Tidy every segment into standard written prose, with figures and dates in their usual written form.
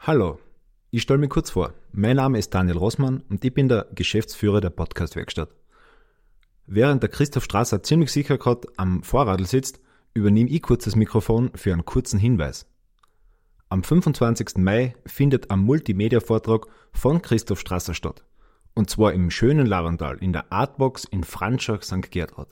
Hallo, ich stelle mich kurz vor. Mein Name ist Daniel Rossmann und ich bin der Geschäftsführer der Podcast-Werkstatt. Während der Christoph Strasser ziemlich sicher gerade am Vorradl sitzt, übernehme ich kurz das Mikrofon für einen kurzen Hinweis. Am 25. Mai findet ein Multimedia-Vortrag von Christoph Strasser statt. Und zwar im schönen Larental in der Artbox in Franschach, St. Gertraud.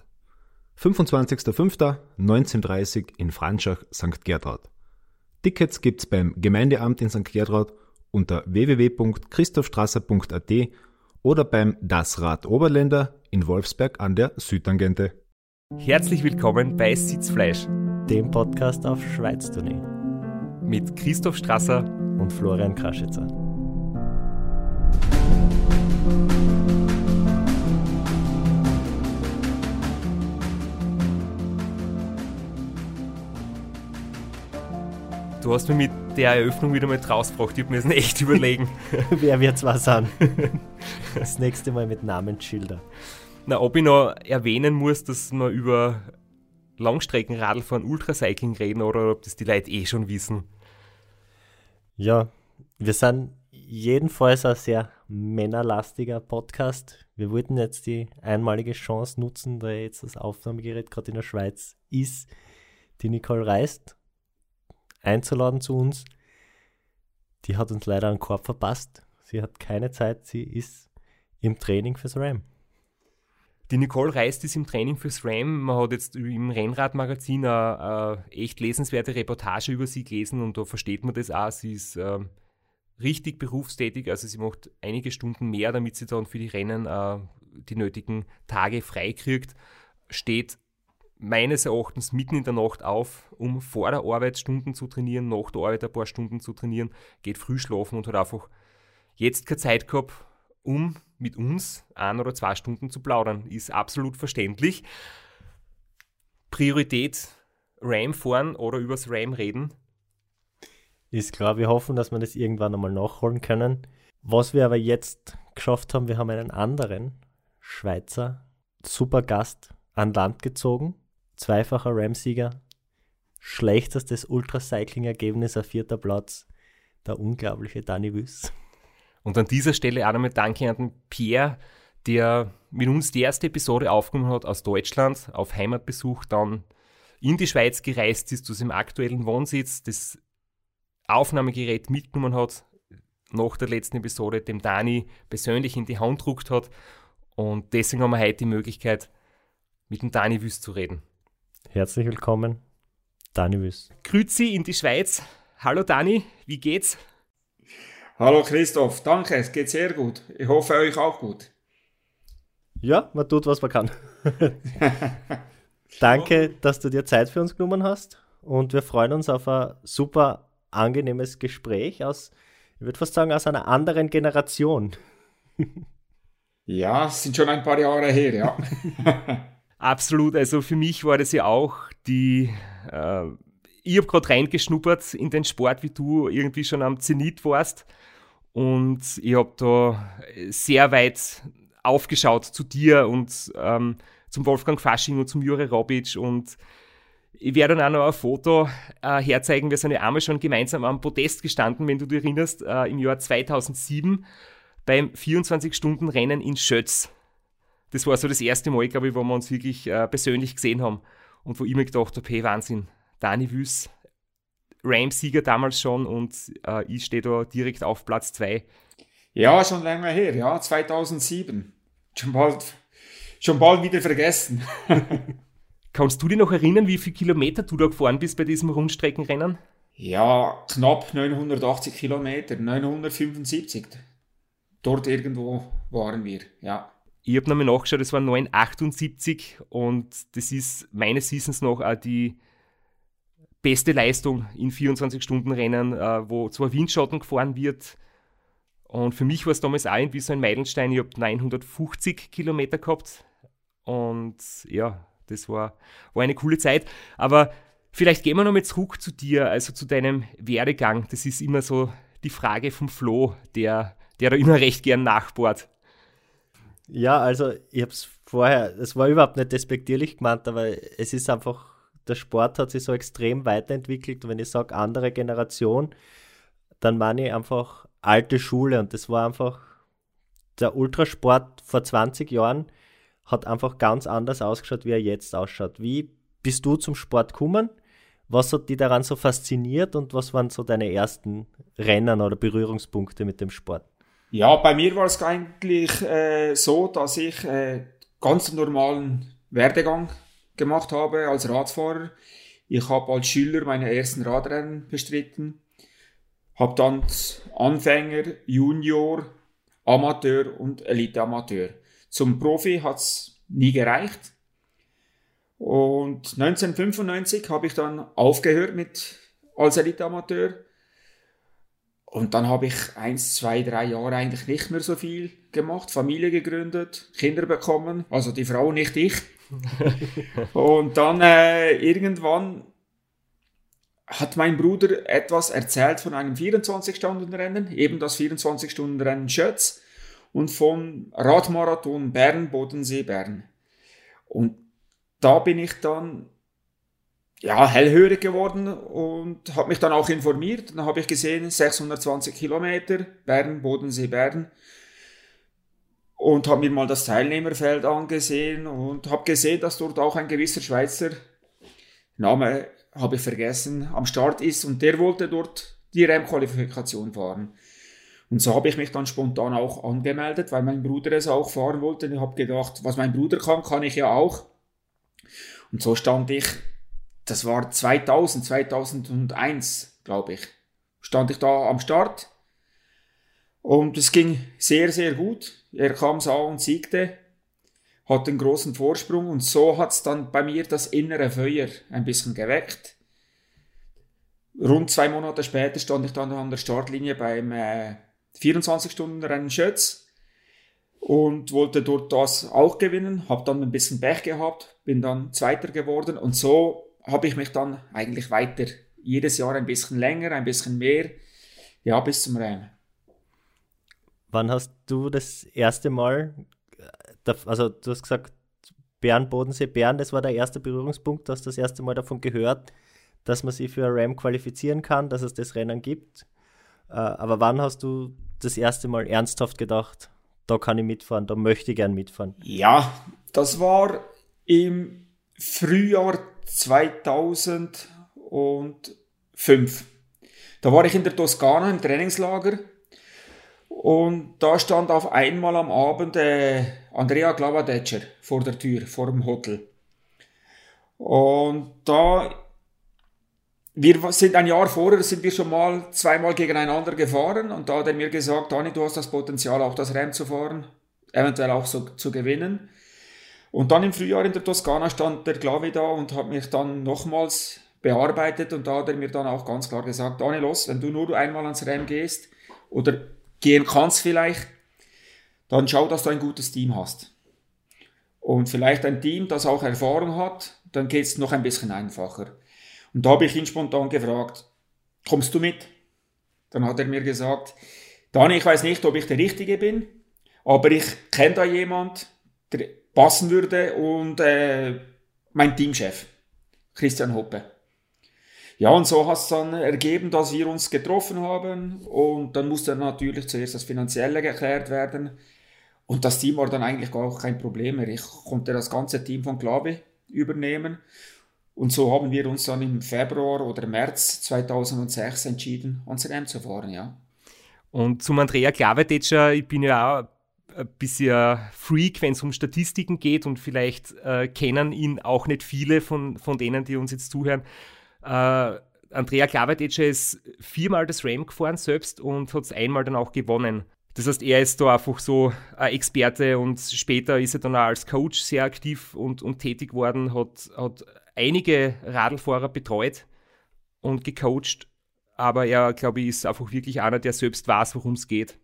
25.05.19:30 Uhr in Franschach, St. Gertraud. Tickets gibt's beim Gemeindeamt in St. Gertraud unter www.christophstrasser.at oder beim Das Rad Oberländer in Wolfsberg an der Südtangente. Herzlich willkommen bei Sitzfleisch, dem Podcast auf Schweiz-Tournee mit Christoph Strasser und Florian Kraschitzer. Du hast mich mit der Eröffnung wieder mal rausgebracht. Ich habe mir das echt überlegen. Wer wird's was an? Das nächste Mal mit Namensschilder. Na, ob ich noch erwähnen muss, dass wir über Langstreckenradfahren, Ultracycling reden oder ob das die Leute eh schon wissen. Ja, wir sind jedenfalls ein sehr männerlastiger Podcast. Wir wollten jetzt die einmalige Chance nutzen, da jetzt das Aufnahmegerät gerade in der Schweiz ist, die Nicole reist, einzuladen zu uns. Die hat uns leider einen Korb verpasst. Sie hat keine Zeit, sie ist im Training fürs RAM. Die Nicole Reist ist im Training fürs RAM. Man hat jetzt im Rennradmagazin eine echt lesenswerte Reportage über sie gelesen und da versteht man das auch. Sie ist richtig berufstätig, also sie macht einige Stunden mehr, damit sie dann für die Rennen die nötigen Tage frei kriegt. Steht meines Erachtens mitten in der Nacht auf, um vor der Arbeit Stunden zu trainieren, nach der Arbeit ein paar Stunden zu trainieren, geht früh schlafen und hat einfach jetzt keine Zeit gehabt, um mit uns 1 oder 2 Stunden zu plaudern. Ist absolut verständlich. Priorität RAM fahren oder übers RAM reden. Ist klar, wir hoffen, dass wir das irgendwann einmal nachholen können. Was wir aber jetzt geschafft haben, wir haben einen anderen Schweizer Supergast an Land gezogen. Zweifacher RAM-Sieger. Schlechtestes Ultracycling-Ergebnis, ein 4. Platz. Der unglaubliche Dani Wüss. Und an dieser Stelle auch nochmal Danke an den Pierre, der mit uns die erste Episode aufgenommen hat aus Deutschland, auf Heimatbesuch, dann in die Schweiz gereist ist, zu seinem aktuellen Wohnsitz, das Aufnahmegerät mitgenommen hat, nach der letzten Episode dem Dani persönlich in die Hand gedruckt hat. Und deswegen haben wir heute die Möglichkeit, mit dem Dani Wüss zu reden. Herzlich willkommen, Dani Wüss. Grüezi in die Schweiz. Hallo Dani, wie geht's? Hallo Christoph, danke, es geht sehr gut. Ich hoffe, euch auch gut. Ja, man tut, was man kann. Danke, dass du dir Zeit für uns genommen hast und wir freuen uns auf ein super angenehmes Gespräch ich würde fast sagen, aus einer anderen Generation. Ja, es sind schon ein paar Jahre her, ja. Absolut, also für mich war das ja auch ich habe gerade reingeschnuppert in den Sport, wie du irgendwie schon am Zenit warst. Und ich habe da sehr weit aufgeschaut zu dir und zum Wolfgang Fasching und zum Jure Robic. Und ich werde dann auch noch ein Foto herzeigen. Wir sind ja einmal schon gemeinsam am Podest gestanden, wenn du dich erinnerst, im Jahr 2007 beim 24-Stunden-Rennen in Schötz. Das war so das erste Mal, glaube ich, wo wir uns wirklich persönlich gesehen haben. Und wo ich mir gedacht habe, hey, Wahnsinn, Dani Wüss, RAM-Sieger damals schon und ich stehe da direkt auf Platz 2. Ja, schon länger her, ja, 2007. Schon bald wieder vergessen. Kannst du dich noch erinnern, wie viele Kilometer du da gefahren bist bei diesem Rundstreckenrennen? Ja, knapp 980 Kilometer, 975. Dort irgendwo waren wir, ja. Ich habe nochmal nachgeschaut, es waren 978 und das ist meines Wissens noch auch die beste Leistung in 24-Stunden-Rennen, wo zwar Windschatten gefahren wird. Und für mich war es damals auch irgendwie so ein Meilenstein. Ich habe 950 Kilometer gehabt. Und ja, das war eine coole Zeit. Aber vielleicht gehen wir nochmal zurück zu dir, also zu deinem Werdegang. Das ist immer so die Frage vom Flo, der da immer recht gern nachbohrt. Ja, also ich habe es vorher, es war überhaupt nicht despektierlich gemeint, aber es ist einfach, der Sport hat sich so extrem weiterentwickelt. Und wenn ich sage, andere Generation, dann meine ich einfach alte Schule und das war einfach, der Ultrasport vor 20 Jahren hat einfach ganz anders ausgeschaut, wie er jetzt ausschaut. Wie bist du zum Sport gekommen? Was hat dich daran so fasziniert und was waren so deine ersten Rennen oder Berührungspunkte mit dem Sport? Ja, bei mir war es eigentlich so, dass ich ganz normalen Werdegang gemacht habe als Radfahrer. Ich habe als Schüler meine ersten Radrennen bestritten, habe dann Anfänger, Junior, Amateur und Elite-Amateur. Zum Profi hat es nie gereicht. Und 1995 habe ich dann aufgehört als Elite-Amateur. Und dann habe ich 1, 2, 3 Jahre eigentlich nicht mehr so viel gemacht, Familie gegründet, Kinder bekommen, also die Frau, nicht ich. Und dann irgendwann hat mein Bruder etwas erzählt von einem 24-Stunden-Rennen, eben das 24-Stunden-Rennen Schötz und vom Radmarathon Bern, Bodensee, Bern. Und da bin ich dann hellhörig geworden und habe mich dann auch informiert. Dann habe ich gesehen, 620 Kilometer, Bern, Bodensee, Bern. Und habe mir mal das Teilnehmerfeld angesehen und habe gesehen, dass dort auch ein gewisser Schweizer, Name habe ich vergessen, am Start ist und der wollte dort die REM-Qualifikation fahren. Und so habe ich mich dann spontan auch angemeldet, weil mein Bruder es auch fahren wollte. Und ich habe gedacht, was mein Bruder kann ich ja auch. Und so stand ich, das war 2001, glaube ich, stand ich da am Start. Und es ging sehr, sehr gut. Er kam, sah und siegte, hat einen großen Vorsprung und so hat es dann bei mir das innere Feuer ein bisschen geweckt. Rund 2 Monate später stand ich dann an der Startlinie beim 24-Stunden-Rennen Schötz und wollte dort das auch gewinnen, habe dann ein bisschen Pech gehabt, bin dann Zweiter geworden und so habe ich mich dann eigentlich weiter, jedes Jahr ein bisschen länger, ein bisschen mehr, bis zum Rennen. Wann hast du das erste Mal, also du hast gesagt, Bern, Bodensee, Bern, das war der erste Berührungspunkt, du hast das erste Mal davon gehört, dass man sich für REM qualifizieren kann, dass es das Rennen gibt. Aber wann hast du das erste Mal ernsthaft gedacht, da kann ich mitfahren, da möchte ich gern mitfahren? Ja, das war im Frühjahr 2005. Da war ich in der Toskana im Trainingslager und da stand auf einmal am Abend Andrea Glavadetscher vor der Tür, vor dem Hotel. Und wir sind ein Jahr vorher, sind wir schon mal 2-mal gegeneinander gefahren und da hat er mir gesagt, Dani, du hast das Potenzial, auch das Rennen zu fahren, eventuell auch so zu gewinnen. Und dann im Frühjahr in der Toskana stand der Glavi da und hat mich dann nochmals bearbeitet und da hat er mir dann auch ganz klar gesagt, Dani, los, wenn du nur einmal ans Rennen gehst oder gehen kannst vielleicht, dann schau, dass du ein gutes Team hast. Und vielleicht ein Team, das auch Erfahrung hat, dann geht es noch ein bisschen einfacher. Und da habe ich ihn spontan gefragt, kommst du mit? Dann hat er mir gesagt, Dani, ich weiß nicht, ob ich der Richtige bin, aber ich kenne da jemand, der passen würde und mein Teamchef, Christian Hoppe. Ja, und so hat es dann ergeben, dass wir uns getroffen haben und dann musste natürlich zuerst das Finanzielle geklärt werden und das Team war dann eigentlich auch kein Problem mehr. Ich konnte das ganze Team von Glavi übernehmen. Und so haben wir uns dann im Februar oder März 2006 entschieden, ans Rennen zu fahren, ja. Und zum Andrea Glavadetscher, ich bin ja auch ein bisschen Freak, wenn es um Statistiken geht und vielleicht kennen ihn auch nicht viele von denen, die uns jetzt zuhören. Andrea Glavadetscher ist 4-mal das REM gefahren selbst und hat es einmal dann auch gewonnen. Das heißt, er ist da einfach so ein Experte und später ist er dann auch als Coach sehr aktiv und tätig geworden, hat einige Radlfahrer betreut und gecoacht, aber er, glaube ich, ist einfach wirklich einer, der selbst weiß, worum es geht.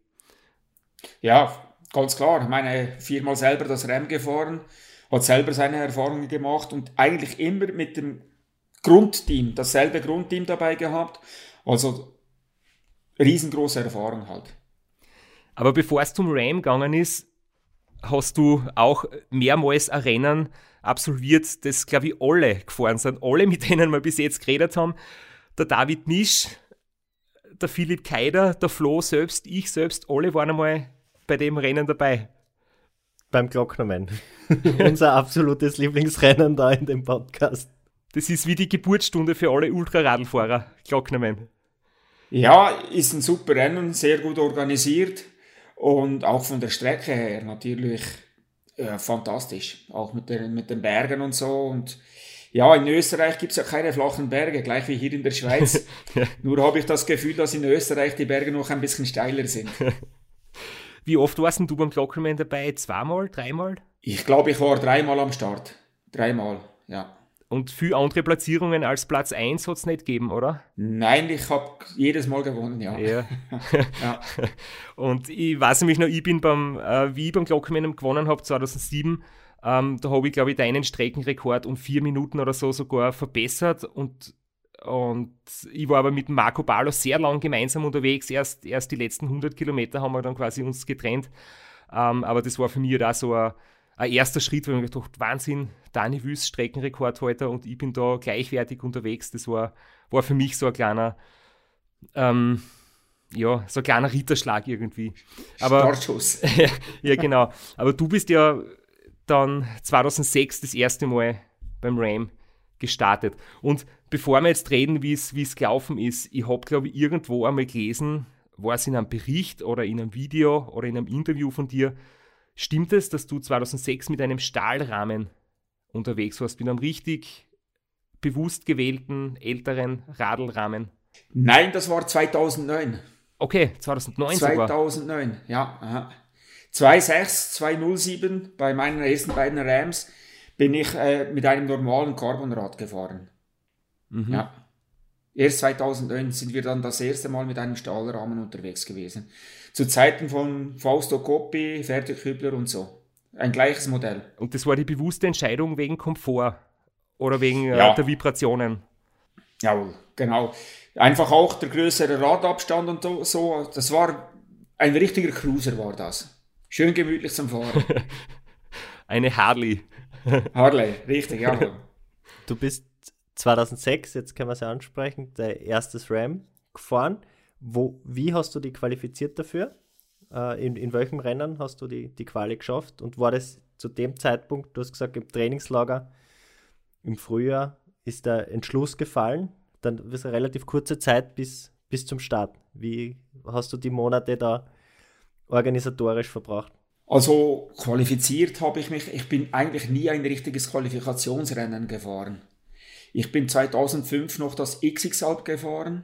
Ja, ganz klar. Ich meine, 4-mal selber das Rennen gefahren, hat selber seine Erfahrungen gemacht und eigentlich immer mit dem Grundteam, dasselbe Grundteam dabei gehabt. Also riesengroße Erfahrung halt. Aber bevor es zum REM gegangen ist, hast du auch mehrmals ein Rennen absolviert, das, glaube ich, alle gefahren sind. Alle, mit denen wir bis jetzt geredet haben. Der David Misch, der Philipp Keider, der Flo selbst, ich selbst, alle waren einmal bei dem Rennen dabei. Beim Glocknermann. Unser absolutes Lieblingsrennen da in dem Podcast. Das ist wie die Geburtsstunde für alle Ultraradlfahrer, Glocknermann. Ja, ist ein super Rennen, sehr gut organisiert und auch von der Strecke her natürlich fantastisch. Auch mit den Bergen und so. Und ja, in Österreich gibt es ja keine flachen Berge, gleich wie hier in der Schweiz. Ja. Nur habe ich das Gefühl, dass in Österreich die Berge noch ein bisschen steiler sind. Wie oft warst denn du beim Glocknermann dabei? 2-mal, 3-mal? Ich glaube, ich war 3-mal am Start. 3-mal, ja. Und viele andere Platzierungen als Platz 1 hat es nicht gegeben, oder? Nein, ich habe jedes Mal gewonnen, ja. Ja. Ja. Und ich weiß nämlich noch, wie ich beim Glocknermann gewonnen habe, 2007, da habe ich, glaube ich, deinen Streckenrekord um 4 Minuten oder so sogar verbessert und ich war aber mit Marco Ballo sehr lang gemeinsam unterwegs. Erst die letzten 100 Kilometer haben wir dann quasi uns getrennt. Aber das war für mich da so ein erster Schritt, weil ich mir gedacht, Wahnsinn, Dani Wüst, Streckenrekordhalter und ich bin da gleichwertig unterwegs. Das war für mich so ein kleiner, so ein kleiner Ritterschlag irgendwie. Aber, Startschuss. ja, genau. Aber du bist ja dann 2006 das erste Mal beim RAM gestartet. Und bevor wir jetzt reden, wie es gelaufen ist, ich habe, glaube ich, irgendwo einmal gelesen, war es in einem Bericht oder in einem Video oder in einem Interview von dir, stimmt es, dass du 2006 mit einem Stahlrahmen unterwegs warst, mit einem richtig bewusst gewählten, älteren Radlrahmen? Nein, das war 2009. Okay, 2009 sogar. 2009, ja. Aha. 2.6, 2.07 bei meinen ersten beiden Rams bin ich mit einem normalen Carbonrad gefahren. Mhm. Ja. Erst 2009 sind wir dann das erste Mal mit einem Stahlrahmen unterwegs gewesen. Zu Zeiten von Fausto Coppi, Fertig-Hübler und so. Ein gleiches Modell. Und das war die bewusste Entscheidung wegen Komfort oder wegen der Vibrationen? Jawohl, genau. Einfach auch der größere Radabstand und so. Das war ein richtiger Cruiser, war das. Schön gemütlich zum Fahren. Eine Harley. Harley, richtig, jawohl. Du bist 2006, jetzt können wir es ja ansprechen, dein erstes Ram gefahren. Wie hast du dich qualifiziert dafür? In welchem Rennen hast du die Quali geschafft? Und war das zu dem Zeitpunkt, du hast gesagt, im Trainingslager im Frühjahr ist der Entschluss gefallen, dann ist es eine relativ kurze Zeit bis zum Start. Wie hast du die Monate da organisatorisch verbracht? Also qualifiziert habe ich mich, ich bin eigentlich nie ein richtiges Qualifikationsrennen gefahren. Ich bin 2005 noch das XXAlp gefahren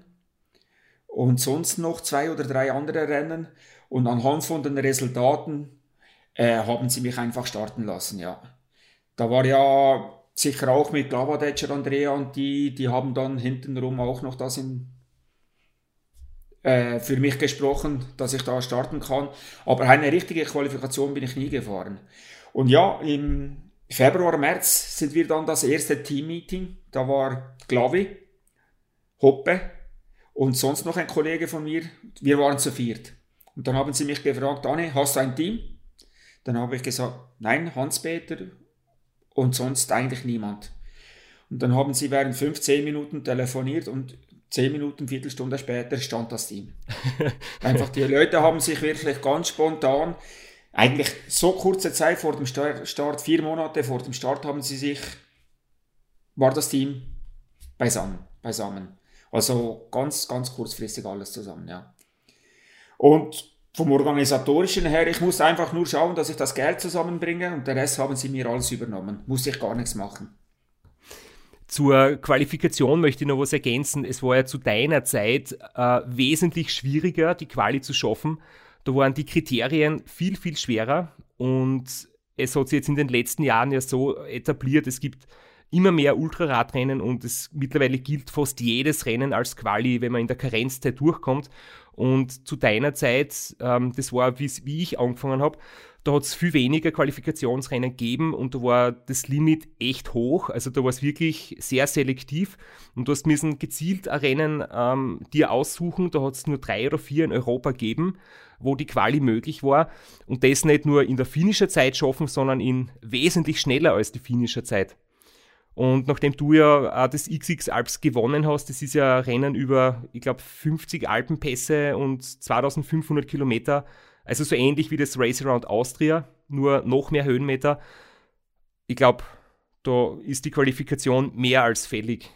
und sonst noch 2 oder 3 andere Rennen und anhand von den Resultaten haben sie mich einfach starten lassen, ja. Da war ja sicher auch mit Glavadetscher Andrea und die haben dann hintenrum auch noch das für mich gesprochen, dass ich da starten kann. Aber eine richtige Qualifikation bin ich nie gefahren. Und ja, im Februar, März sind wir dann das erste Team-Meeting. Da war Glavi, Hoppe und sonst noch ein Kollege von mir. Wir waren zu viert. Und dann haben sie mich gefragt, Dani, hast du ein Team? Dann habe ich gesagt, nein, Hans-Peter und sonst eigentlich niemand. Und dann haben sie während 15 Minuten telefoniert und 10 Minuten, Viertelstunde später stand das Team. Einfach die Leute haben sich wirklich ganz spontan, eigentlich so kurze Zeit vor dem Start, 4 Monate vor dem Start war das Team beisammen. Also ganz, ganz kurzfristig alles zusammen, ja. Und vom Organisatorischen her, ich musste einfach nur schauen, dass ich das Geld zusammenbringe und den Rest haben sie mir alles übernommen. Musste ich gar nichts machen. Zur Qualifikation möchte ich noch was ergänzen. Es war ja zu deiner Zeit wesentlich schwieriger, die Quali zu schaffen. Da waren die Kriterien viel, viel schwerer und es hat sich jetzt in den letzten Jahren ja so etabliert, es gibt immer mehr Ultraradrennen und mittlerweile gilt fast jedes Rennen als Quali, wenn man in der Karenzzeit durchkommt. Und zu deiner Zeit, das war, wie ich angefangen habe, da hat es viel weniger Qualifikationsrennen gegeben und da war das Limit echt hoch. Also da war es wirklich sehr selektiv und du hast müssen gezielt ein Rennen dir aussuchen. Da hat es nur 3 oder 4 in Europa gegeben, wo die Quali möglich war. Und das nicht nur in der Finisher-Zeit schaffen, sondern in wesentlich schneller als die Finisher-Zeit. Und nachdem du ja auch das XX Alps gewonnen hast, das ist ja ein Rennen über, ich glaube, 50 Alpenpässe und 2500 Kilometer, also so ähnlich wie das Race Around Austria, nur noch mehr Höhenmeter. Ich glaube, da ist die Qualifikation mehr als fällig.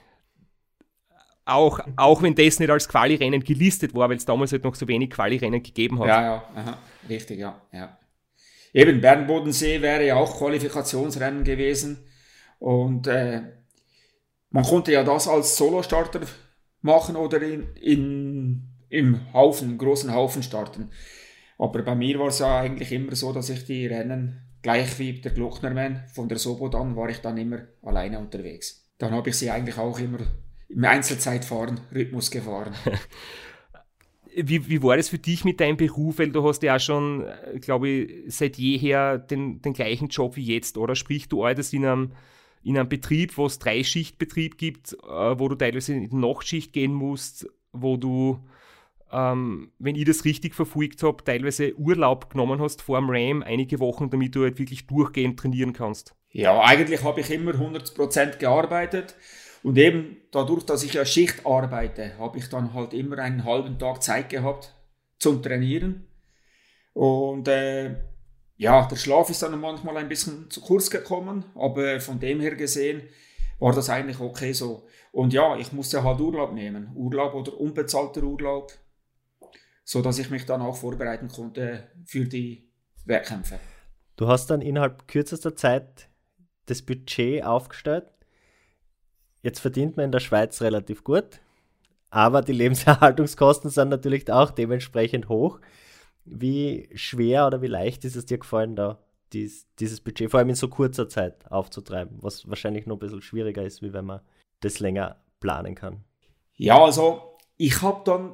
Auch wenn das nicht als Quali-Rennen gelistet war, weil es damals halt noch so wenig Quali-Rennen gegeben hat. Ja, aha, richtig, ja. Eben, Bern-Bodensee wäre ja auch Qualifikationsrennen gewesen. Und man konnte ja das als Solostarter machen oder im großen Haufen starten. Aber bei mir war es ja eigentlich immer so, dass ich die Rennen, gleich wie der Glocknermann, von der Sobodan war ich dann immer alleine unterwegs. Dann habe ich sie eigentlich auch immer im Einzelzeitfahren-Rhythmus gefahren. Wie war das für dich mit deinem Beruf? Weil du hast ja auch schon, glaube ich, seit jeher den gleichen Job wie jetzt, oder? Sprich, du arbeitest in einem Betrieb, wo es 3-Schicht-Betrieb gibt, wo du teilweise in die Nachtschicht gehen musst, wo du, wenn ich das richtig verfolgt habe, teilweise Urlaub genommen hast vor dem Ram, einige Wochen, damit du halt wirklich durchgehend trainieren kannst. Ja, eigentlich habe ich immer 100% gearbeitet. Und eben dadurch, dass ich ja Schicht arbeite, habe ich dann halt immer einen halben Tag Zeit gehabt zum Trainieren. Und ja, der Schlaf ist dann manchmal ein bisschen zu kurz gekommen, aber von dem her gesehen war das eigentlich okay so. Und ja, ich musste halt Urlaub nehmen, Urlaub oder unbezahlter Urlaub, so dass ich mich dann auch vorbereiten konnte für die Wettkämpfe. Du hast dann innerhalb kürzester Zeit das Budget aufgestellt. Jetzt verdient man in der Schweiz relativ gut, aber die Lebenserhaltungskosten sind natürlich auch dementsprechend hoch. Wie schwer oder wie leicht ist es dir gefallen, da dieses Budget vor allem in so kurzer Zeit aufzutreiben, was wahrscheinlich noch ein bisschen schwieriger ist, wie wenn man das länger planen kann? Ja, also ich habe dann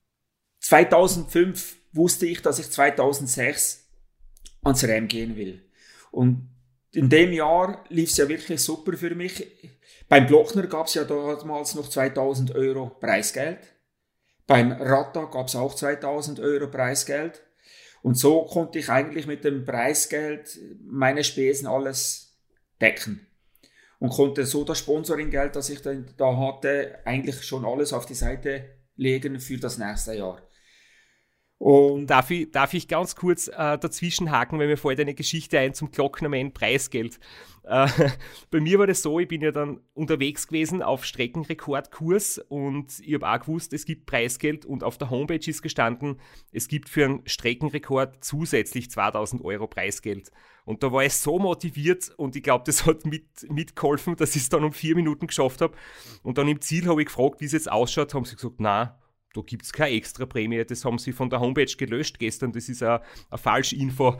2005 wusste ich, dass ich 2006 ans Rennen gehen will. Und in dem Jahr lief es ja wirklich super für mich. Beim Glockner gab es ja damals noch 2000 Euro Preisgeld. Beim Rata gab es auch 2000 Euro Preisgeld. Und so konnte ich eigentlich mit dem Preisgeld meine Spesen alles decken. Und konnte so das Sponsoringgeld, das ich dann da hatte, eigentlich schon alles auf die Seite legen für das nächste Jahr. Und darf ich ganz kurz dazwischen haken, weil mir fällt eine Geschichte ein zum Glocknermann Preisgeld. Bei mir war das so, ich bin ja dann unterwegs gewesen auf Streckenrekordkurs und ich habe auch gewusst, es gibt Preisgeld und auf der Homepage ist gestanden, es gibt für einen Streckenrekord zusätzlich 2000 Euro Preisgeld. Und da war ich so motiviert und ich glaube, das hat mitgeholfen, dass ich es dann um 4 Minuten geschafft habe. Und dann im Ziel habe ich gefragt, wie es jetzt ausschaut, haben sie gesagt, na, da gibt es keine extra Prämie, das haben sie von der Homepage gelöscht gestern, das ist eine Falschinfo.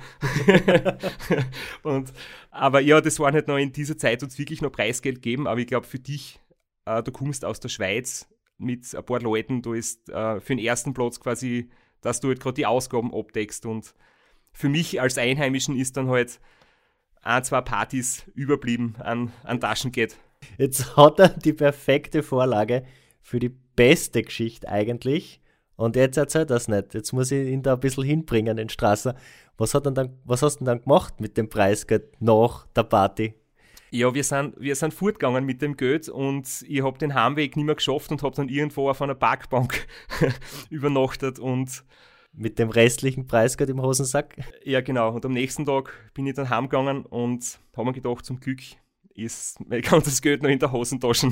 Aber ja, das waren halt noch in dieser Zeit uns wirklich noch Preisgeld geben, aber ich glaube für dich, du kommst aus der Schweiz mit ein paar Leuten, du ist für den ersten Platz quasi, dass du halt gerade die Ausgaben abdeckst und für mich als Einheimischen ist dann halt 1-2 Partys überblieben an Taschengeld. Jetzt hat er die perfekte Vorlage für die beste Geschichte eigentlich. Und jetzt erzählt das nicht. Jetzt muss ich ihn da ein bisschen hinbringen, den Strasser. Was hast du denn dann gemacht mit dem Preisgeld nach der Party? Ja, wir sind fortgegangen mit dem Geld und ich habe den Heimweg nicht mehr geschafft und habe dann irgendwo auf einer Parkbank übernachtet und mit dem restlichen Preisgeld im Hosensack? Ja, genau. Und am nächsten Tag bin ich dann heimgegangen und habe mir gedacht, zum Glück ist mein ganzes Geld noch in der Hosentasche.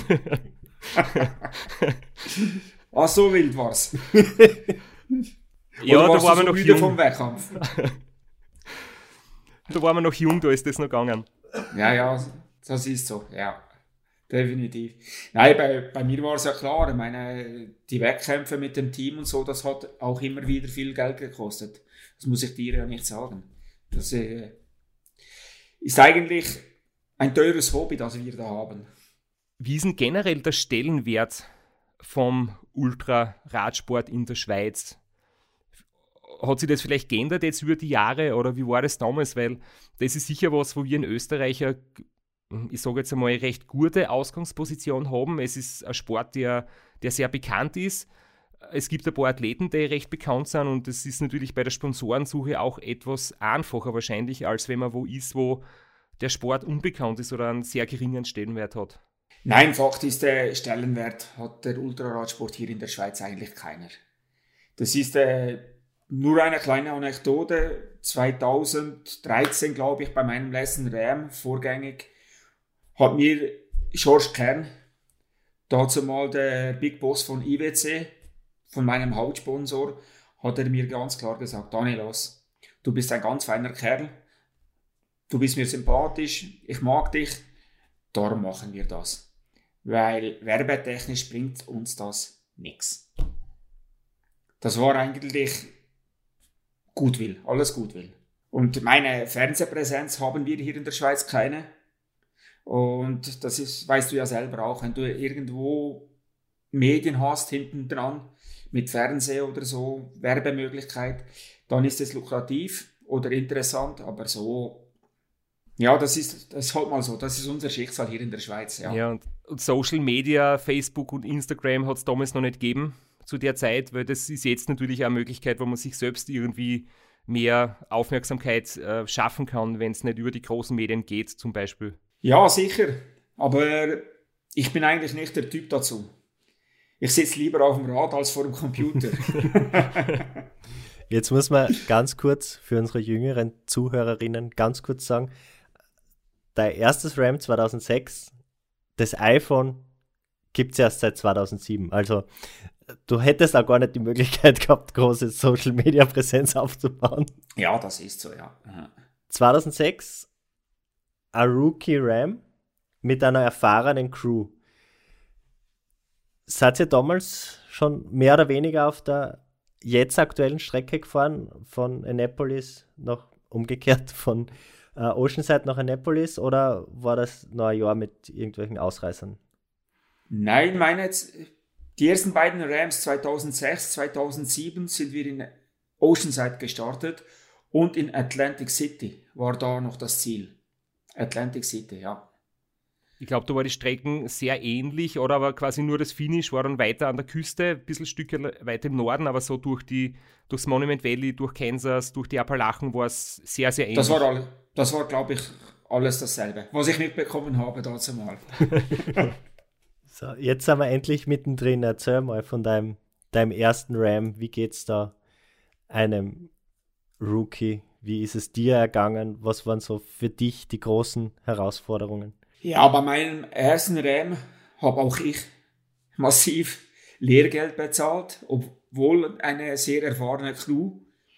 Ach, so wild war's. Ja, da waren wir noch jung. Vom Wettkampf? Da waren wir noch jung, da ist das noch gegangen. Ja, das ist so, ja. Definitiv. Nein, bei mir war es ja klar, ich meine, die Wettkämpfe mit dem Team und so, das hat auch immer wieder viel Geld gekostet. Das muss ich dir ja nicht sagen. Das ist eigentlich ein teures Hobby, das wir da haben. Wie ist denn generell der Stellenwert vom Ultraradsport in der Schweiz? Hat sich das vielleicht geändert jetzt über die Jahre oder wie war das damals? Weil das ist sicher was, wo wir in Österreich ja, ich sage jetzt einmal, recht gute Ausgangsposition haben. Es ist ein Sport, der sehr bekannt ist. Es gibt ein paar Athleten, die recht bekannt sind und es ist natürlich bei der Sponsorensuche auch etwas einfacher wahrscheinlich, als wenn man wo ist, wo der Sport unbekannt ist oder einen sehr geringen Stellenwert hat. Nein, Fakt ist, der Stellenwert hat der Ultraradsport hier in der Schweiz eigentlich keiner. Das ist nur eine kleine Anekdote. 2013, glaube ich, bei meinem letzten RAM, vorgängig, hat mir George Kern, dazu mal der Big Boss von IWC, von meinem Hauptsponsor, hat er mir ganz klar gesagt: Danielos, du bist ein ganz feiner Kerl, du bist mir sympathisch, ich mag dich, darum machen wir das. Weil werbetechnisch bringt uns das nichts. Das war eigentlich Gutwill, alles Gutwill. Und meine Fernsehpräsenz haben wir hier in der Schweiz keine. Und das ist, weißt du ja selber auch, wenn du irgendwo Medien hast hinten dran, mit Fernsehen oder so, Werbemöglichkeit, dann ist es lukrativ oder interessant, aber so, ja, das ist halt mal so, das ist unser Schicksal hier in der Schweiz. Ja, und Social Media, Facebook und Instagram hat es damals noch nicht gegeben zu der Zeit, weil das ist jetzt natürlich eine Möglichkeit, wo man sich selbst irgendwie mehr Aufmerksamkeit schaffen kann, wenn es nicht über die großen Medien geht zum Beispiel. Ja, sicher, aber ich bin eigentlich nicht der Typ dazu. Ich sitze lieber auf dem Rad als vor dem Computer. Jetzt muss man ganz kurz für unsere jüngeren Zuhörerinnen ganz kurz sagen, dein erstes RAM 2006, das iPhone gibt es erst seit 2007. Also du hättest auch gar nicht die Möglichkeit gehabt, große Social-Media-Präsenz aufzubauen. Ja, das ist so, ja. 2006 ein Rookie-RAM mit einer erfahrenen Crew. Seid ihr damals schon mehr oder weniger auf der jetzt aktuellen Strecke gefahren, von Annapolis nach, umgekehrt von Oceanside nach Annapolis, oder war das noch ein Jahr mit irgendwelchen Ausreißern? Nein, die ersten beiden Rams 2006, 2007 sind wir in Oceanside gestartet und in Atlantic City war da noch das Ziel. Atlantic City, ja. Ich glaube, da war die Strecken sehr ähnlich, oder aber quasi nur das Finish war dann weiter an der Küste, ein bisschen Stücke weiter im Norden, aber so durchs Monument Valley, durch Kansas, durch die Appalachen war es sehr, sehr ähnlich. Das war, glaube ich, alles dasselbe, was ich mitbekommen habe dazu mal. So, jetzt sind wir endlich mittendrin. Erzähl mal von deinem ersten RAM. Wie geht's da einem Rookie? Wie ist es dir ergangen? Was waren so für dich die großen Herausforderungen? Ja, bei meinem ersten RAM habe auch ich massiv Lehrgeld bezahlt, obwohl eine sehr erfahrene Crew.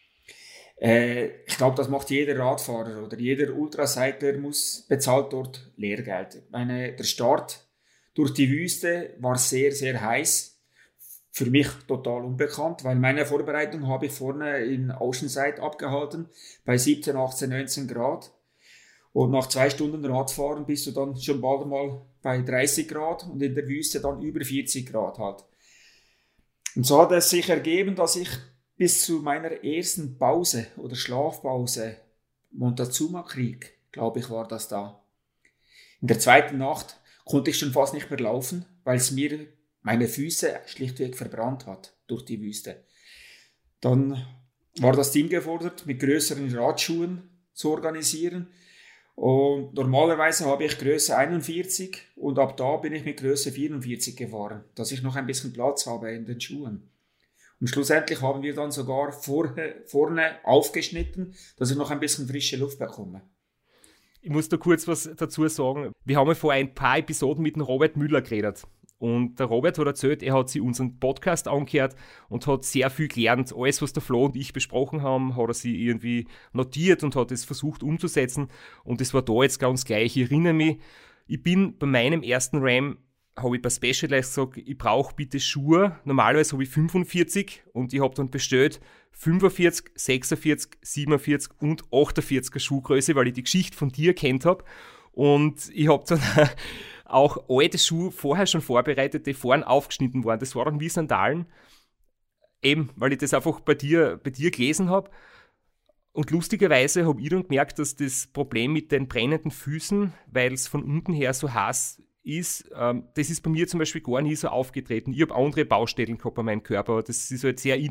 Ich glaube, das macht jeder Radfahrer oder jeder Ultracycler bezahlt dort Lehrgeld. Der Start durch die Wüste war sehr, sehr heiß. Für mich total unbekannt, weil meine Vorbereitung habe ich vorne in Oceanside abgehalten, bei 17, 18, 19 Grad. Und nach 2 Stunden Radfahren bist du dann schon bald mal bei 30 Grad und in der Wüste dann über 40 Grad halt. Und so hat es sich ergeben, dass ich bis zu meiner ersten Pause oder Schlafpause, Montezuma-Krieg, glaube ich, war das da. In der zweiten Nacht konnte ich schon fast nicht mehr laufen, weil es mir meine Füße schlichtweg verbrannt hat durch die Wüste. Dann war das Team gefordert, mit größeren Radschuhen zu organisieren. Und normalerweise habe ich Größe 41 und ab da bin ich mit Größe 44 gefahren, dass ich noch ein bisschen Platz habe in den Schuhen. Und schlussendlich haben wir dann sogar vorne aufgeschnitten, dass ich noch ein bisschen frische Luft bekomme. Ich muss da kurz was dazu sagen. Wir haben ja vor ein paar Episoden mit dem Robert Müller geredet. Und der Robert hat erzählt, er hat sich unseren Podcast angehört und hat sehr viel gelernt. Alles, was der Flo und ich besprochen haben, hat er sich irgendwie notiert und hat es versucht umzusetzen. Und das war da jetzt ganz gleich. Ich erinnere mich, ich bin bei meinem ersten RAM, habe ich bei Specialized gesagt, ich brauche bitte Schuhe. Normalerweise habe ich 45 und ich habe dann bestellt 45, 46, 47 und 48er Schuhgröße, weil ich die Geschichte von dir kennt habe. Und ich habe dann auch alte Schuhe vorher schon vorbereitet, die vorne aufgeschnitten waren. Das war dann wie Sandalen, eben, weil ich das einfach bei dir gelesen habe. Und lustigerweise habe ich dann gemerkt, dass das Problem mit den brennenden Füßen, weil es von unten her so heiß ist, das ist bei mir zum Beispiel gar nie so aufgetreten. Ich habe andere Baustellen gehabt bei meinem Körper, das ist halt sehr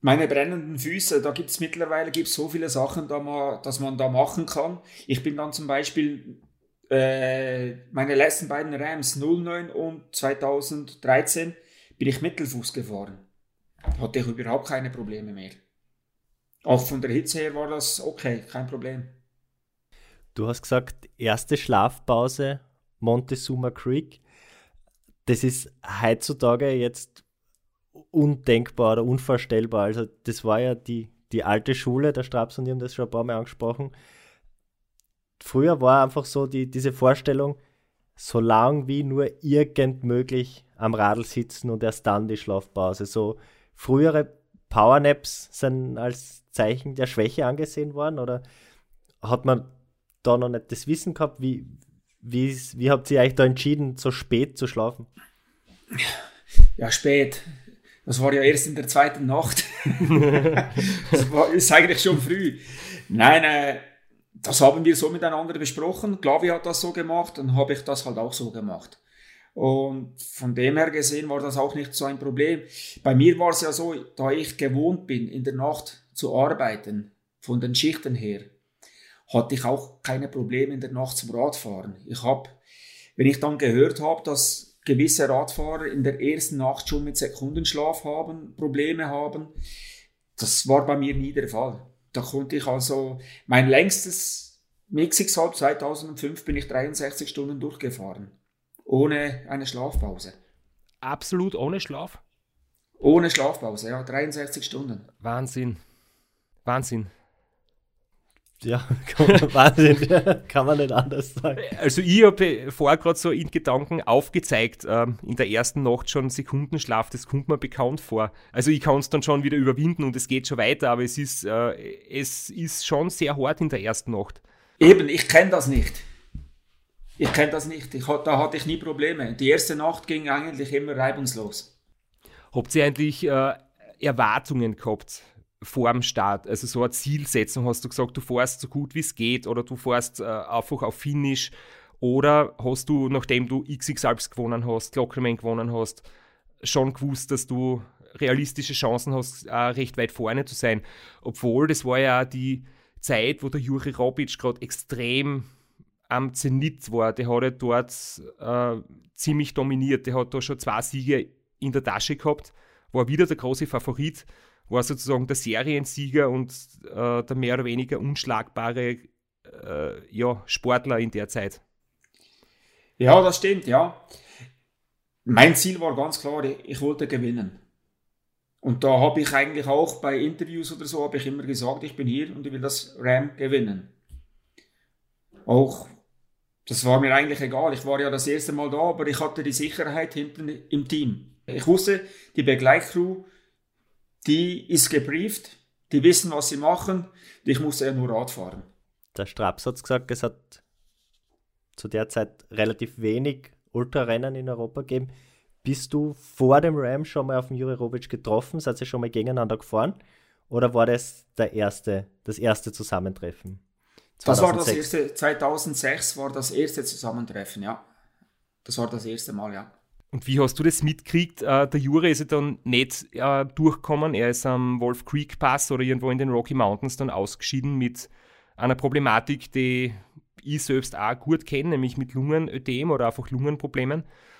meine brennenden Füße, da gibt es mittlerweile so viele Sachen, dass man da machen kann. Ich bin dann zum Beispiel meine letzten beiden Rams, 09 und 2013, bin ich Mittelfuß gefahren. Hatte ich überhaupt keine Probleme mehr. Auch von der Hitze her war das okay, kein Problem. Du hast gesagt, erste Schlafpause Montezuma Creek. Das ist heutzutage jetzt undenkbar oder unvorstellbar. Also das war ja die alte Schule, der Straps und die haben das schon ein paar Mal angesprochen. Früher war einfach so diese Vorstellung, so lang wie nur irgend möglich am Radl sitzen und erst dann die Schlafpause. So frühere Powernaps sind als Zeichen der Schwäche angesehen worden, oder hat man da noch nicht das Wissen gehabt? Wie habt ihr euch da entschieden, so spät zu schlafen? Ja, spät. Das war ja erst in der zweiten Nacht. Ist eigentlich schon früh. Nein, das haben wir so miteinander besprochen. Klavi hat das so gemacht, dann habe ich das halt auch so gemacht. Und von dem her gesehen war das auch nicht so ein Problem. Bei mir war es ja so, da ich gewohnt bin, in der Nacht zu arbeiten, von den Schichten her, hatte ich auch keine Probleme in der Nacht zum Radfahren. Wenn ich dann gehört habe, dass gewisse Radfahrer in der ersten Nacht schon mit Sekundenschlaf Probleme haben, das war bei mir nie der Fall. Da konnte ich also, mein längstes Mixix-Halb 2005 bin ich 63 Stunden durchgefahren. Ohne eine Schlafpause. Absolut ohne Schlaf? Ohne Schlafpause, ja, 63 Stunden. Wahnsinn. Ja, Wahnsinn, kann man nicht anders sagen. Also ich habe vorher gerade so in Gedanken aufgezeigt, in der ersten Nacht schon Sekundenschlaf, das kommt mir bekannt vor. Also ich kann es dann schon wieder überwinden und es geht schon weiter, aber es ist schon sehr hart in der ersten Nacht. Eben, ich kenne das nicht. Da hatte ich nie Probleme. Die erste Nacht ging eigentlich immer reibungslos. Habt ihr eigentlich Erwartungen gehabt vor dem Start? Also so eine Zielsetzung, hast du gesagt, du fährst so gut wie es geht oder du fährst einfach auf Finish, oder hast du, nachdem du XX Alps gewonnen hast, Glockerman gewonnen hast, schon gewusst, dass du realistische Chancen hast, recht weit vorne zu sein? Obwohl, das war ja die Zeit, wo der Juri Robic gerade extrem am Zenit war. Der hat ja dort ziemlich dominiert. Der hat da schon 2 Siege in der Tasche gehabt, war wieder der große Favorit, war sozusagen der Seriensieger und der mehr oder weniger unschlagbare Sportler in der Zeit. Ja, das stimmt, ja. Mein Ziel war ganz klar, ich wollte gewinnen. Und da habe ich eigentlich auch bei Interviews oder so, habe ich immer gesagt, ich bin hier und ich will das Ram gewinnen. Auch, das war mir eigentlich egal, ich war ja das erste Mal da, aber ich hatte die Sicherheit hinten im Team. Ich wusste, die Begleitcrew, die ist gebrieft, die wissen, was sie machen, ich musste ja nur Rad fahren. Der Straps hat gesagt, es hat zu der Zeit relativ wenig Ultrarennen in Europa gegeben. Bist du vor dem Ram schon mal auf den Juri Robic getroffen? Seid ihr schon mal gegeneinander gefahren? Oder war das das erste Zusammentreffen? 2006? Das war das erste, 2006 war das erste Zusammentreffen, ja. Das war das erste Mal, ja. Und wie hast du das mitgekriegt? Der Juri ist ja dann nicht durchgekommen. Er ist am Wolf Creek Pass oder irgendwo in den Rocky Mountains dann ausgeschieden mit einer Problematik, die ich selbst auch gut kenne, nämlich mit Lungenödem oder einfach Lungenproblemen.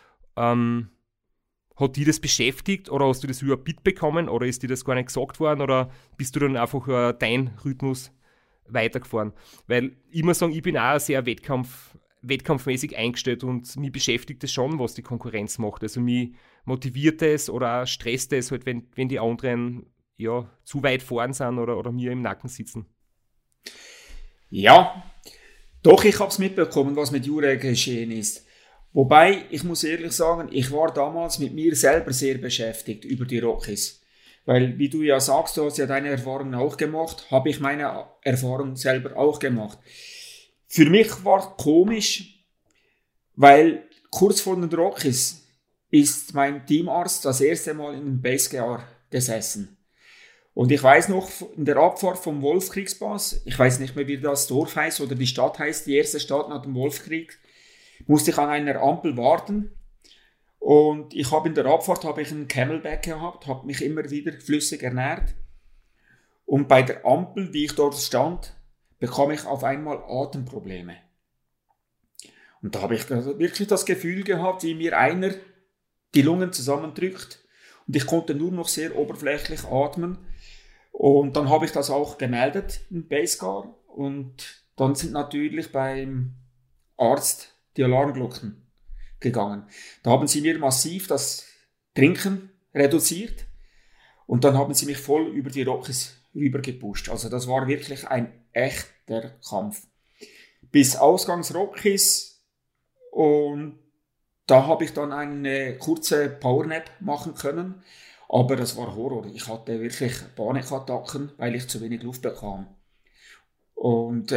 Hat dich das beschäftigt oder hast du das überhaupt mitbekommen oder ist dir das gar nicht gesagt worden oder bist du dann einfach dein Rhythmus weitergefahren? Weil ich muss sagen, ich bin auch sehr wettkampfmäßig eingestellt und mich beschäftigt es schon, was die Konkurrenz macht. Also mich motiviert es oder auch stresst es halt, wenn die anderen zu weit vorn sind oder mir im Nacken sitzen. Ja, doch, ich habe es mitbekommen, was mit Juri geschehen ist. Wobei, ich muss ehrlich sagen, ich war damals mit mir selber sehr beschäftigt über die Rockies. Weil, wie du ja sagst, du hast ja deine Erfahrungen auch gemacht, habe ich meine Erfahrungen selber auch gemacht. Für mich war komisch, weil kurz vor den Rockies ist mein Teamarzt das erste Mal in den Basegear gesessen. Und ich weiß noch, in der Abfahrt vom Wolfkriegspass, ich weiß nicht mehr, wie das Dorf heißt oder die Stadt heißt, die erste Stadt nach dem Wolfkrieg, musste ich an einer Ampel warten. Und ich habe in der Abfahrt einen Camelback gehabt, habe mich immer wieder flüssig ernährt. Und bei der Ampel, wie ich dort stand, bekam ich auf einmal Atemprobleme. Und da habe ich wirklich das Gefühl gehabt, wie mir einer die Lungen zusammendrückt. Und ich konnte nur noch sehr oberflächlich atmen. Und dann habe ich das auch gemeldet im Basecar. Und dann sind natürlich beim Arzt die Alarmglocken gegangen. Da haben sie mir massiv das Trinken reduziert. Und dann haben sie mich voll über die Rockies rübergepusht. Also das war wirklich ein echter Kampf. Bis Ausgangs Rockies, und da habe ich dann eine kurze Powernap machen können. Aber das war Horror. Ich hatte wirklich Panikattacken, weil ich zu wenig Luft bekam. Und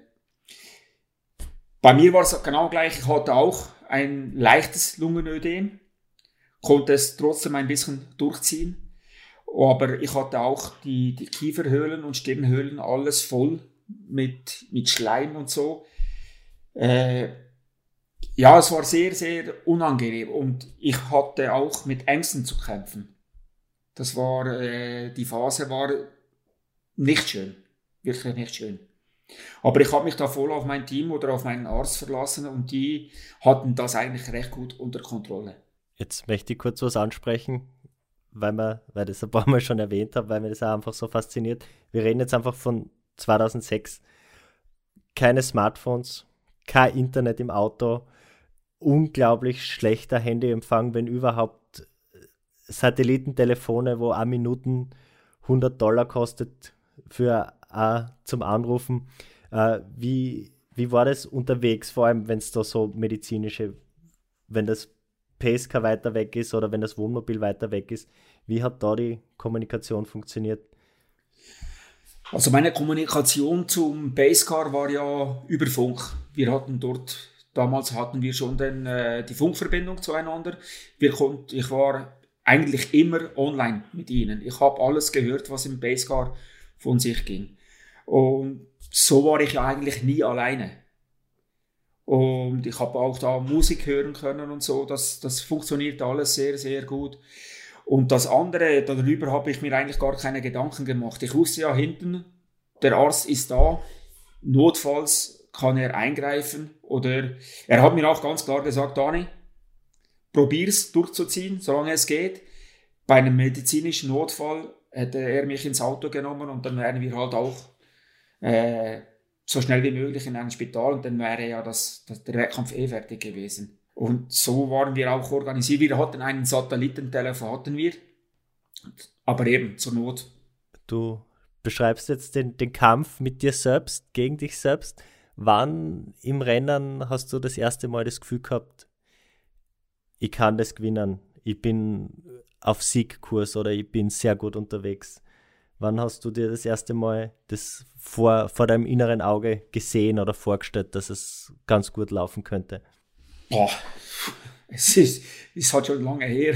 bei mir war es genau gleich. Ich hatte auch ein leichtes Lungenödem, konnte es trotzdem ein bisschen durchziehen. Aber ich hatte auch die Kieferhöhlen und Stirnhöhlen alles voll mit Schleim und so. Ja, es war sehr, sehr unangenehm. Und ich hatte auch mit Ängsten zu kämpfen. Das war, die Phase war nicht schön. Wirklich nicht schön. Aber ich habe mich da voll auf mein Team oder auf meinen Arzt verlassen und die hatten das eigentlich recht gut unter Kontrolle. Jetzt möchte ich kurz was ansprechen, weil ich das ein paar Mal schon erwähnt habe, weil mir das auch einfach so fasziniert. Wir reden jetzt einfach von 2006. Keine Smartphones, kein Internet im Auto, unglaublich schlechter Handyempfang, wenn überhaupt Satellitentelefone, wo 1 Minute $100 kostet für zum Anrufen. Wie war das unterwegs, vor allem wenn es da so medizinische, wenn das PSK weiter weg ist oder wenn das Wohnmobil weiter weg ist, wie hat da die Kommunikation funktioniert? Also meine Kommunikation zum Basecar war ja über Funk. Damals hatten wir schon die Funkverbindung zueinander. Ich war eigentlich immer online mit ihnen. Ich habe alles gehört, was im Basecar von sich ging. Und so war ich ja eigentlich nie alleine. Und ich habe auch da Musik hören können und so. Das funktioniert alles sehr, sehr gut. Und das andere, darüber habe ich mir eigentlich gar keine Gedanken gemacht. Ich wusste ja hinten, der Arzt ist da. Notfalls kann er eingreifen. Oder er hat mir auch ganz klar gesagt, Dani, probier's durchzuziehen, solange es geht. Bei einem medizinischen Notfall hätte er mich ins Auto genommen und dann wären wir halt auch so schnell wie möglich in einem Spital und dann wäre ja der Wettkampf fertig gewesen. Und so waren wir auch organisiert. Wir hatten einen Satellitentelefon, aber eben zur Not. Du beschreibst jetzt den Kampf mit dir selbst, gegen dich selbst. Wann im Rennen hast du das erste Mal das Gefühl gehabt, ich kann das gewinnen, ich bin auf Siegkurs oder ich bin sehr gut unterwegs? Wann hast du dir das erste Mal das vor deinem inneren Auge gesehen oder vorgestellt, dass es ganz gut laufen könnte? Boah, es ist halt schon lange her.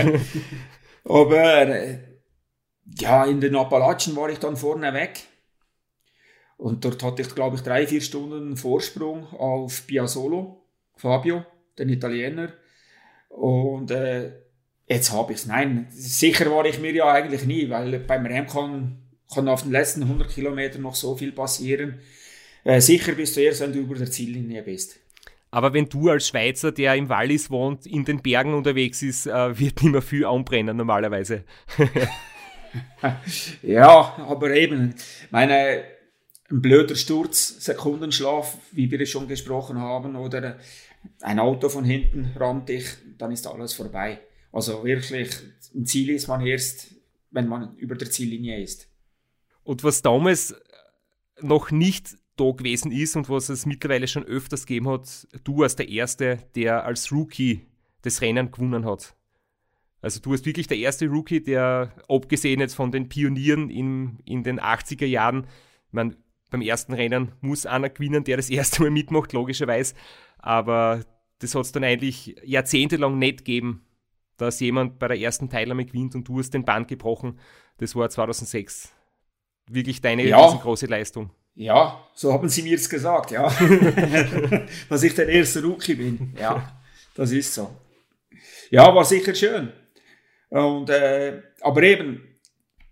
Aber ja, in den Appalachen war ich dann vorne weg. Und dort hatte ich, glaube ich, 3-4 Stunden Vorsprung auf Biasolo, Fabio, den Italiener. Und jetzt habe ich es. Nein, sicher war ich mir ja eigentlich nie, weil beim Rennen kann auf den letzten 100 Kilometern noch so viel passieren. Sicher bist du erst, wenn du über der Ziellinie bist. Aber wenn du als Schweizer, der im Wallis wohnt, in den Bergen unterwegs ist, wird nicht mehr viel anbrennen normalerweise. Ja, aber eben, ein blöder Sturz, Sekundenschlaf, wie wir es schon gesprochen haben, oder ein Auto von hinten rammt dich, dann ist alles vorbei. Also wirklich, im Ziel ist man erst, wenn man über der Ziellinie ist. Und was damals noch nicht da gewesen ist und was es mittlerweile schon öfters gegeben hat, du als der Erste, der als Rookie das Rennen gewonnen hat. Also du warst wirklich der erste Rookie, der, abgesehen jetzt von den Pionieren in den 80er Jahren, ich meine, beim ersten Rennen muss einer gewinnen, der das erste Mal mitmacht, logischerweise, aber das hat es dann eigentlich jahrzehntelang nicht gegeben, dass jemand bei der ersten Teilnahme gewinnt und du hast den Band gebrochen. Das war 2006. Wirklich deine riesengroße Leistung. Ja, so haben sie mir es gesagt, ja. Dass ich der erste Rookie bin. Ja, das ist so. Ja, war sicher schön. Und, aber eben,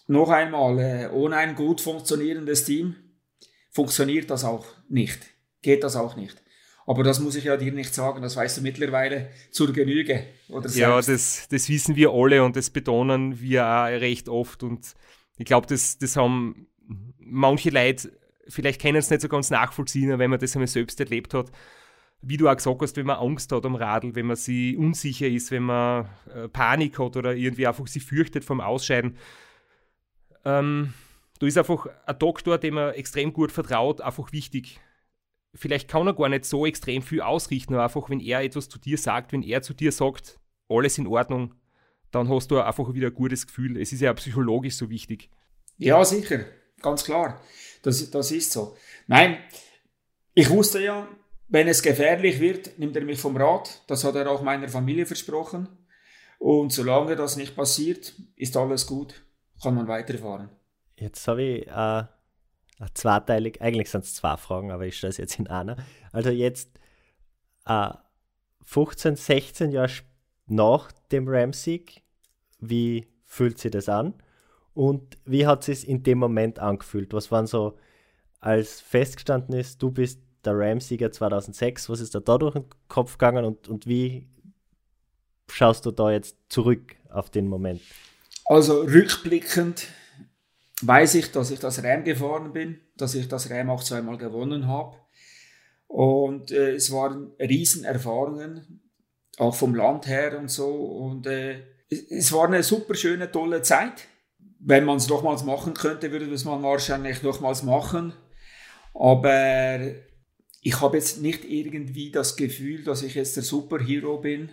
noch einmal, ohne ein gut funktionierendes Team funktioniert das auch nicht. Geht das auch nicht. Aber das muss ich ja dir nicht sagen, das weißt du mittlerweile zur Genüge. Oder ja, das wissen wir alle und das betonen wir auch recht oft. Und ich glaube, das haben manche Leute, vielleicht können es nicht so ganz nachvollziehen, wenn man das einmal selbst erlebt hat. Wie du auch gesagt hast, wenn man Angst hat am Radl, wenn man sich unsicher ist, wenn man Panik hat oder irgendwie einfach sich fürchtet vom Ausscheiden. Da ist einfach ein Doktor, dem man extrem gut vertraut, einfach wichtig. Vielleicht kann er gar nicht so extrem viel ausrichten, aber einfach, wenn er etwas zu dir sagt, wenn er zu dir sagt, alles in Ordnung, dann hast du einfach wieder ein gutes Gefühl. Es ist ja psychologisch so wichtig. Ja, sicher, ganz klar. Das ist so. Nein, ich wusste ja, wenn es gefährlich wird, nimmt er mich vom Rad. Das hat er auch meiner Familie versprochen. Und solange das nicht passiert, ist alles gut, kann man weiterfahren. Jetzt habe ich zweiteilig, eigentlich sind es 2 Fragen, aber ich stelle es jetzt in einer. Also jetzt 15, 16 Jahre nach dem Ram-Sieg, wie fühlt sich das an? Und wie hat es sich in dem Moment angefühlt? Was waren so, als festgestanden ist, du bist der Ram-Sieger 2006, was ist da durch den Kopf gegangen und wie schaust du da jetzt zurück auf den Moment? Also rückblickend weiß ich, dass ich das Ram gefahren bin, dass ich das Ram auch 2-mal gewonnen habe. Und es waren Riesenerfahrungen, auch vom Land her und so. Und es war eine super schöne, tolle Zeit. Wenn man es nochmals machen könnte, würde man wahrscheinlich nochmals machen. Aber ich habe jetzt nicht irgendwie das Gefühl, dass ich jetzt der Superhero bin.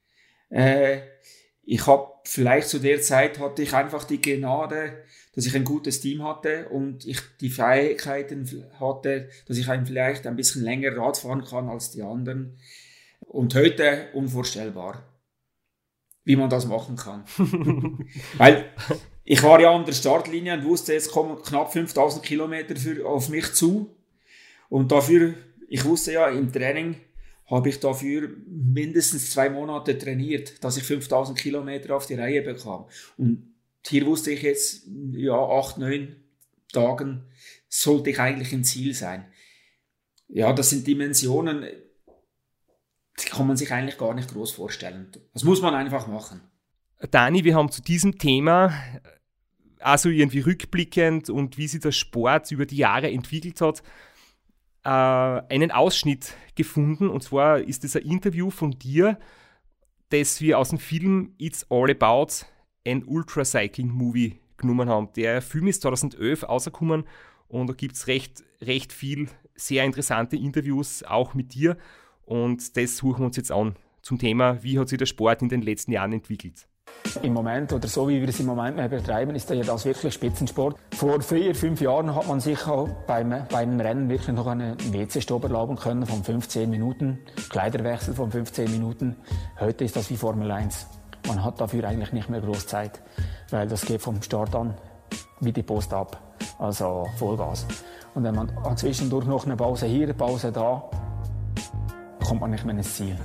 Ich habe vielleicht zu der Zeit hatte ich einfach die Gnade, dass ich ein gutes Team hatte und ich die Fähigkeiten hatte, dass ich vielleicht ein bisschen länger Rad fahren kann als die anderen. Und heute unvorstellbar, wie man das machen kann. Weil ich war ja an der Startlinie und wusste, jetzt kommen knapp 5000 Kilometer auf mich zu. Und dafür, ich wusste ja, im Training habe ich dafür mindestens 2 Monate trainiert, dass ich 5000 Kilometer auf die Reihe bekam. Und hier wusste ich jetzt, ja, 8, 9 Tagen sollte ich eigentlich im Ziel sein. Ja, das sind Dimensionen, die kann man sich eigentlich gar nicht groß vorstellen. Das muss man einfach machen. Dani, wir haben zu diesem Thema, also irgendwie rückblickend und wie sich der Sport über die Jahre entwickelt hat, einen Ausschnitt gefunden. Und zwar ist es ein Interview von dir, das wir aus dem Film It's All About an Ultracycling Movie genommen haben. Der Film ist 2011 rausgekommen und da gibt es recht viel sehr interessante Interviews auch mit dir. Und das suchen wir uns jetzt an zum Thema, wie hat sich der Sport in den letzten Jahren entwickelt. Im Moment, oder so wie wir es im Moment betreiben, ist ja das wirklich Spitzensport. Vor 4, 5 Jahren hat man sich auch beim Rennen wirklich noch einen WC-Stopp erlauben können von 15 Minuten, Kleiderwechsel von 15 Minuten. Heute ist das wie Formel 1. Man hat dafür eigentlich nicht mehr groß Zeit, weil das geht vom Start an wie die Post ab, also Vollgas. Und wenn man zwischendurch noch eine Pause hier, eine Pause da, kommt man nicht mehr ins Ziel.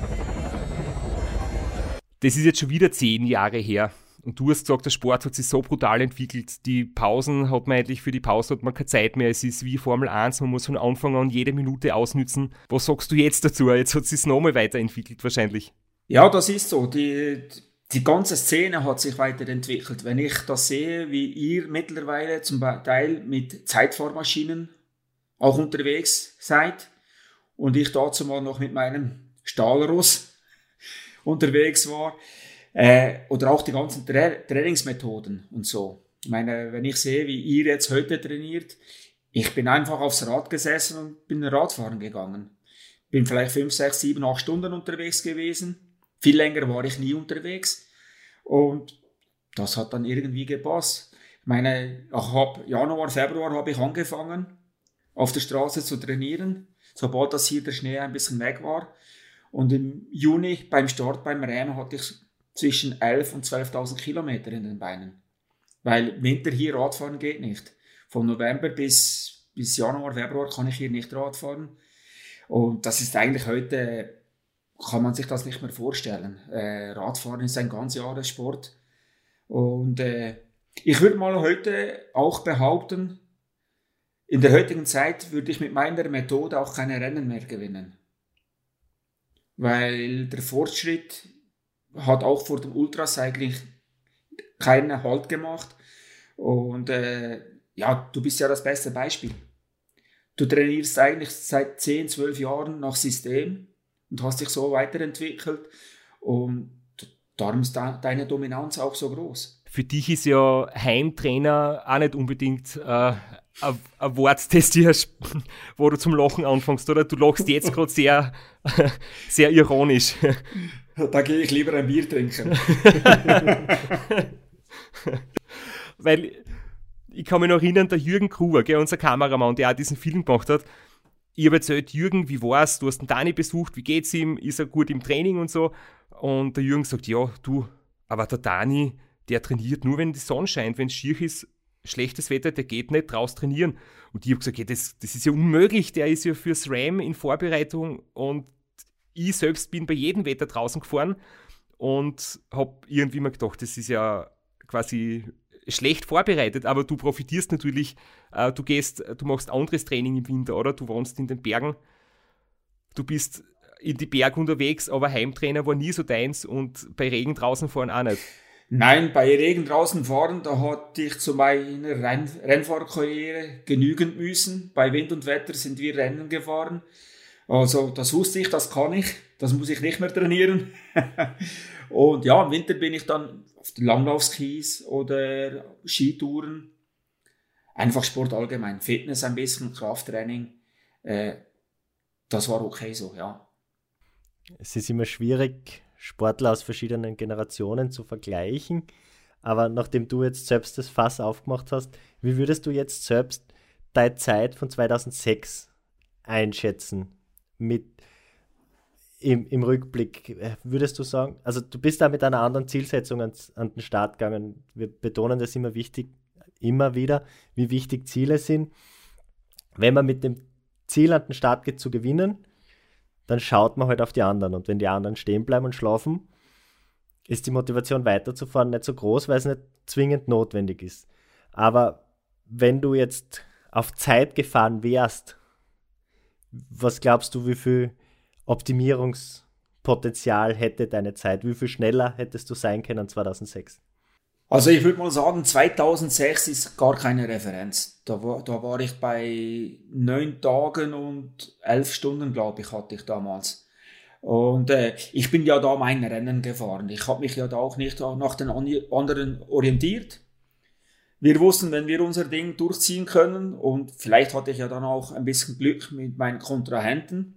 Das ist jetzt schon wieder 10 Jahre her. Und du hast gesagt, der Sport hat sich so brutal entwickelt. Die Pausen hat man eigentlich, für die Pause hat man keine Zeit mehr. Es ist wie Formel 1, man muss von Anfang an jede Minute ausnützen. Was sagst du jetzt dazu? Jetzt hat es sich nochmal weiterentwickelt wahrscheinlich. Ja, das ist so. Die ganze Szene hat sich weiterentwickelt. Wenn ich das sehe, wie ihr mittlerweile zum Teil mit Zeitfahrmaschinen auch unterwegs seid und ich dazu mal noch mit meinem Stahlross unterwegs war, oder auch die ganzen Trainingsmethoden und so. Ich meine, wenn ich sehe, wie ihr jetzt heute trainiert, ich bin einfach aufs Rad gesessen und bin Radfahren gegangen. Bin vielleicht 5, 6, 7, 8 Stunden unterwegs gewesen. Viel länger war ich nie unterwegs. Und das hat dann irgendwie gepasst. Ich meine, Januar, Februar habe ich angefangen, auf der Straße zu trainieren, sobald das hier der Schnee ein bisschen weg war. Und im Juni beim Start beim Ram hatte ich zwischen 11.000 und 12.000 Kilometer in den Beinen. Weil Winter hier Radfahren geht nicht. Von November bis Januar, Februar kann ich hier nicht Radfahren. Und das ist eigentlich heute, kann man sich das nicht mehr vorstellen. Radfahren ist ein ganz Jahressport. Und Ich würde mal heute auch behaupten, in der heutigen Zeit würde ich mit meiner Methode auch keine Rennen mehr gewinnen. Weil der Fortschritt hat auch vor dem Ultracycling keinen Halt gemacht. Und du bist ja das beste Beispiel. Du trainierst eigentlich seit 10, 12 Jahren nach System und hast dich so weiterentwickelt. Und darum ist deine Dominanz auch so groß. Für dich ist ja Heimtrainer auch nicht unbedingt ein Wort, das dir, wo du zum Lachen anfängst, oder? Du lachst jetzt gerade sehr, sehr ironisch. Da gehe ich lieber ein Bier trinken. Weil ich kann mich noch erinnern, der Jürgen Kruger, unser Kameramann, der auch diesen Film gemacht hat, ich habe erzählt, Jürgen, wie war's? Du hast den Dani besucht, wie geht's ihm? Ist er gut im Training und so? Und der Jürgen sagt, ja, du, aber der Dani, der trainiert nur, wenn die Sonne scheint, wenn es schier ist, schlechtes Wetter, der geht nicht raus trainieren. Und ich habe gesagt, ja, das ist ja unmöglich, der ist ja fürs RAM in Vorbereitung und ich selbst bin bei jedem Wetter draußen gefahren und habe irgendwie mal gedacht, das ist ja quasi schlecht vorbereitet, aber du profitierst natürlich, du machst anderes Training im Winter, oder? Du wohnst in den Bergen, du bist in die Berge unterwegs, aber Heimtrainer war nie so deins und bei Regen draußen fahren auch nicht. Nein, bei Regen draußen fahren, da hatte ich zu meiner Rennfahrkarriere genügend müssen. Bei Wind und Wetter sind wir Rennen gefahren. Also das wusste ich, das kann ich, das muss ich nicht mehr trainieren. Und ja, im Winter bin ich dann auf den Langlaufskis oder Skitouren. Einfach Sport allgemein, Fitness ein bisschen, Krafttraining. Das war okay so, ja. Es ist immer schwierig, Sportler aus verschiedenen Generationen zu vergleichen. Aber nachdem du jetzt selbst das Fass aufgemacht hast, wie würdest du jetzt selbst deine Zeit von 2006 einschätzen? Im Rückblick, würdest du sagen, also du bist da mit einer anderen Zielsetzung an den Start gegangen. Wir betonen das immer wieder, wie wichtig Ziele sind. Wenn man mit dem Ziel an den Start geht zu gewinnen, dann schaut man halt auf die anderen. Und wenn die anderen stehen bleiben und schlafen, ist die Motivation weiterzufahren nicht so groß, weil es nicht zwingend notwendig ist. Aber wenn du jetzt auf Zeit gefahren wärst, was glaubst du, wie viel Optimierungspotenzial hätte deine Zeit? Wie viel schneller hättest du sein können 2006? Also ich würde mal sagen, 2006 ist gar keine Referenz. Da war ich bei 9 Tagen und 11 Stunden, glaube ich, hatte ich damals. Und ich bin ja da mein Rennen gefahren. Ich habe mich ja da auch nicht nach den anderen orientiert. Wir wussten, wenn wir unser Ding durchziehen können, und vielleicht hatte ich ja dann auch ein bisschen Glück mit meinen Kontrahenten.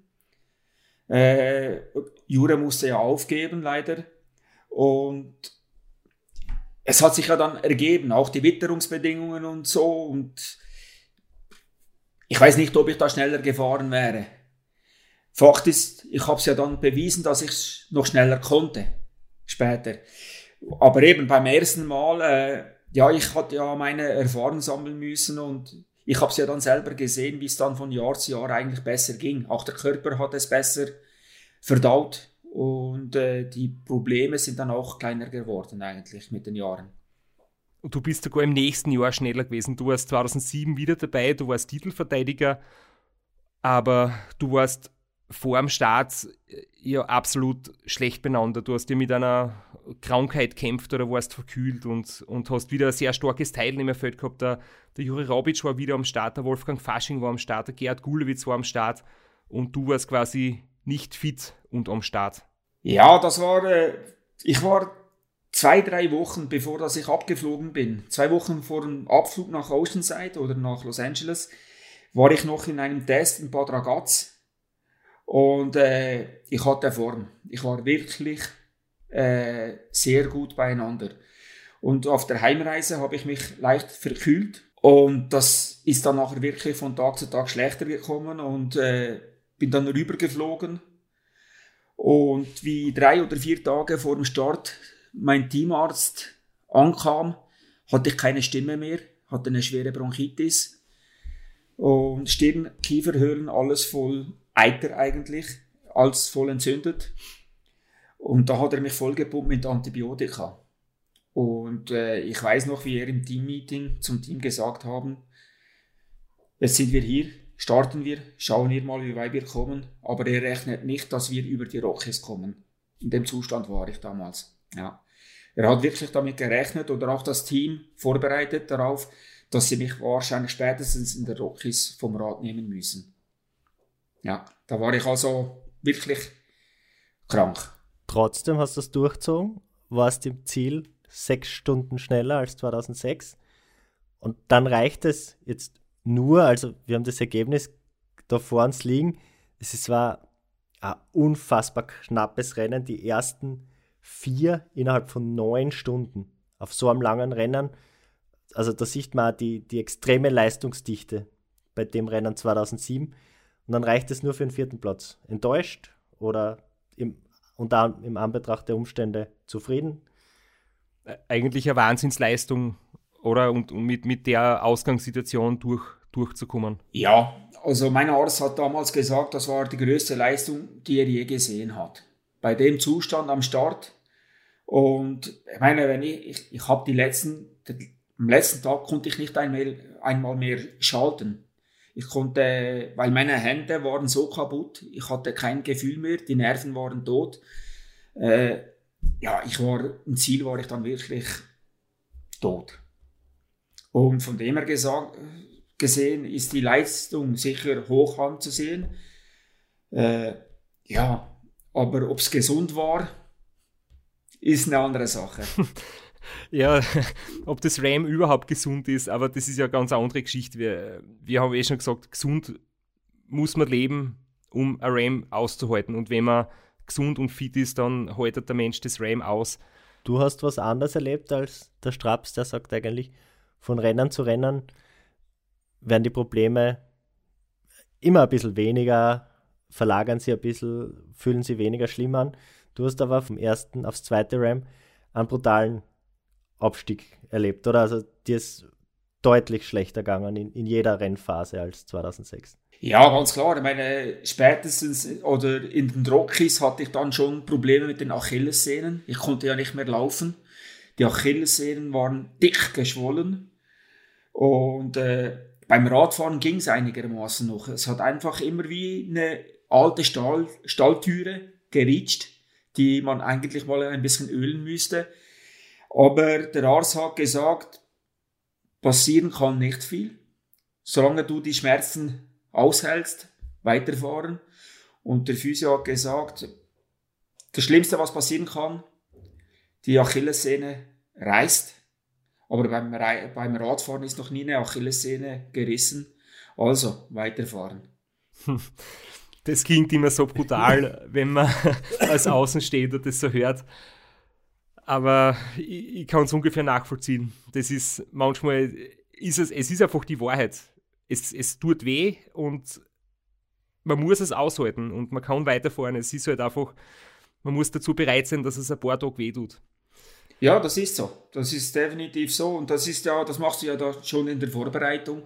Jure musste ja aufgeben, leider. Und es hat sich ja dann ergeben, auch die Witterungsbedingungen und so. Und ich weiß nicht, ob ich da schneller gefahren wäre. Fakt ist, ich habe es ja dann bewiesen, dass ich es noch schneller konnte. Später. Aber eben beim ersten Mal, ich hatte ja meine Erfahrungen sammeln müssen und ich habe es ja dann selber gesehen, wie es dann von Jahr zu Jahr eigentlich besser ging. Auch der Körper hat es besser verdaut. Und die Probleme sind dann auch kleiner geworden eigentlich mit den Jahren. Und du bist sogar im nächsten Jahr schneller gewesen. Du warst 2007 wieder dabei, du warst Titelverteidiger, aber du warst vor dem Start ja absolut schlecht beieinander. Du hast ja mit einer Krankheit gekämpft oder warst verkühlt und hast wieder ein sehr starkes Teilnehmerfeld gehabt. Der Juri Rabic war wieder am Start, der Wolfgang Fasching war am Start, der Gerhard Gulewitz war am Start und du warst quasi nicht fit und am Start. Ja, ich war 2-3 Wochen, bevor dass ich abgeflogen bin, 2 Wochen vor dem Abflug nach Oceanside oder nach Los Angeles, war ich noch in einem Test in Bad Ragaz und ich hatte Form. Ich war wirklich sehr gut beieinander. Und auf der Heimreise habe ich mich leicht verkühlt und das ist dann nachher wirklich von Tag zu Tag schlechter gekommen und bin dann rübergeflogen. Und wie 3 oder 4 Tage vor dem Start mein Teamarzt ankam, hatte ich keine Stimme mehr, hatte eine schwere Bronchitis und Stirn, Kieferhöhlen, alles voll Eiter eigentlich, alles voll entzündet. Und da hat er mich vollgepumpt mit Antibiotika. Und ich weiß noch, wie er im Teammeeting zum Team gesagt haben, jetzt sind wir hier, starten wir, schauen wir mal, wie weit wir kommen, aber er rechnet nicht, dass wir über die Rockies kommen. In dem Zustand war ich damals. Ja. Er hat wirklich damit gerechnet oder auch das Team vorbereitet darauf, dass sie mich wahrscheinlich spätestens in der Rockies vom Rad nehmen müssen. Ja, da war ich also wirklich krank. Trotzdem hast du es durchgezogen, warst im Ziel 6 Stunden schneller als 2006 und dann reicht es jetzt nur, also wir haben das Ergebnis da vor uns liegen, es war ein unfassbar knappes Rennen, die ersten 4 innerhalb von 9 Stunden auf so einem langen Rennen, also da sieht man auch die extreme Leistungsdichte bei dem Rennen 2007 und dann reicht es nur für den 4. Platz. Enttäuscht oder im Anbetracht der Umstände zufrieden? Eigentlich eine Wahnsinnsleistung, oder? Und mit der Ausgangssituation durchzukommen. Ja, also mein Arzt hat damals gesagt, das war die größte Leistung, die er je gesehen hat. Bei dem Zustand am Start. Und ich meine, wenn ich habe am letzten Tag konnte ich nicht einmal mehr schalten. Ich konnte, weil meine Hände waren so kaputt, ich hatte kein Gefühl mehr, die Nerven waren tot. Im Ziel war ich dann wirklich tot. Und von dem her gesehen ist die Leistung sicher hoch anzusehen. Aber ob es gesund war, ist eine andere Sache. Ja, ob das RAM überhaupt gesund ist, aber das ist ja eine ganz andere Geschichte. Wir haben schon gesagt, gesund muss man leben, um ein RAM auszuhalten. Und wenn man gesund und fit ist, dann haltet der Mensch das RAM aus. Du hast was anderes erlebt als der Straps, der sagt eigentlich, von Rennen zu Rennen werden die Probleme immer ein bisschen weniger, verlagern sie ein bisschen, fühlen sie weniger schlimm an. Du hast aber vom ersten aufs zweite RAM einen brutalen Abstieg erlebt, oder? Also dir ist deutlich schlechter gegangen in jeder Rennphase als 2006. Ja, ganz klar. Ich meine, spätestens oder in den Rockies hatte ich dann schon Probleme mit den Achillessehnen. Ich konnte ja nicht mehr laufen. Die Achillessehnen waren dick geschwollen. Und beim Radfahren ging es einigermaßen noch. Es hat einfach immer wie eine alte Stalltüre geritscht, die man eigentlich mal ein bisschen ölen müsste. Aber der Arzt hat gesagt, passieren kann nicht viel. Solange du die Schmerzen aushältst, weiterfahren. Und der Physio hat gesagt, das Schlimmste, was passieren kann, die Achillessehne reißt. Aber beim Radfahren ist noch nie eine Achillessehne gerissen. Also, weiterfahren. Das klingt immer so brutal, wenn man als Außenstehender das so hört. Aber ich kann es ungefähr nachvollziehen. Das ist manchmal, es ist einfach die Wahrheit. Es tut weh und man muss es aushalten und man kann weiterfahren. Es ist halt einfach, man muss dazu bereit sein, dass es ein paar Tage weh tut. Ja, das ist so. Das ist definitiv so. Und das machst du ja da schon in der Vorbereitung.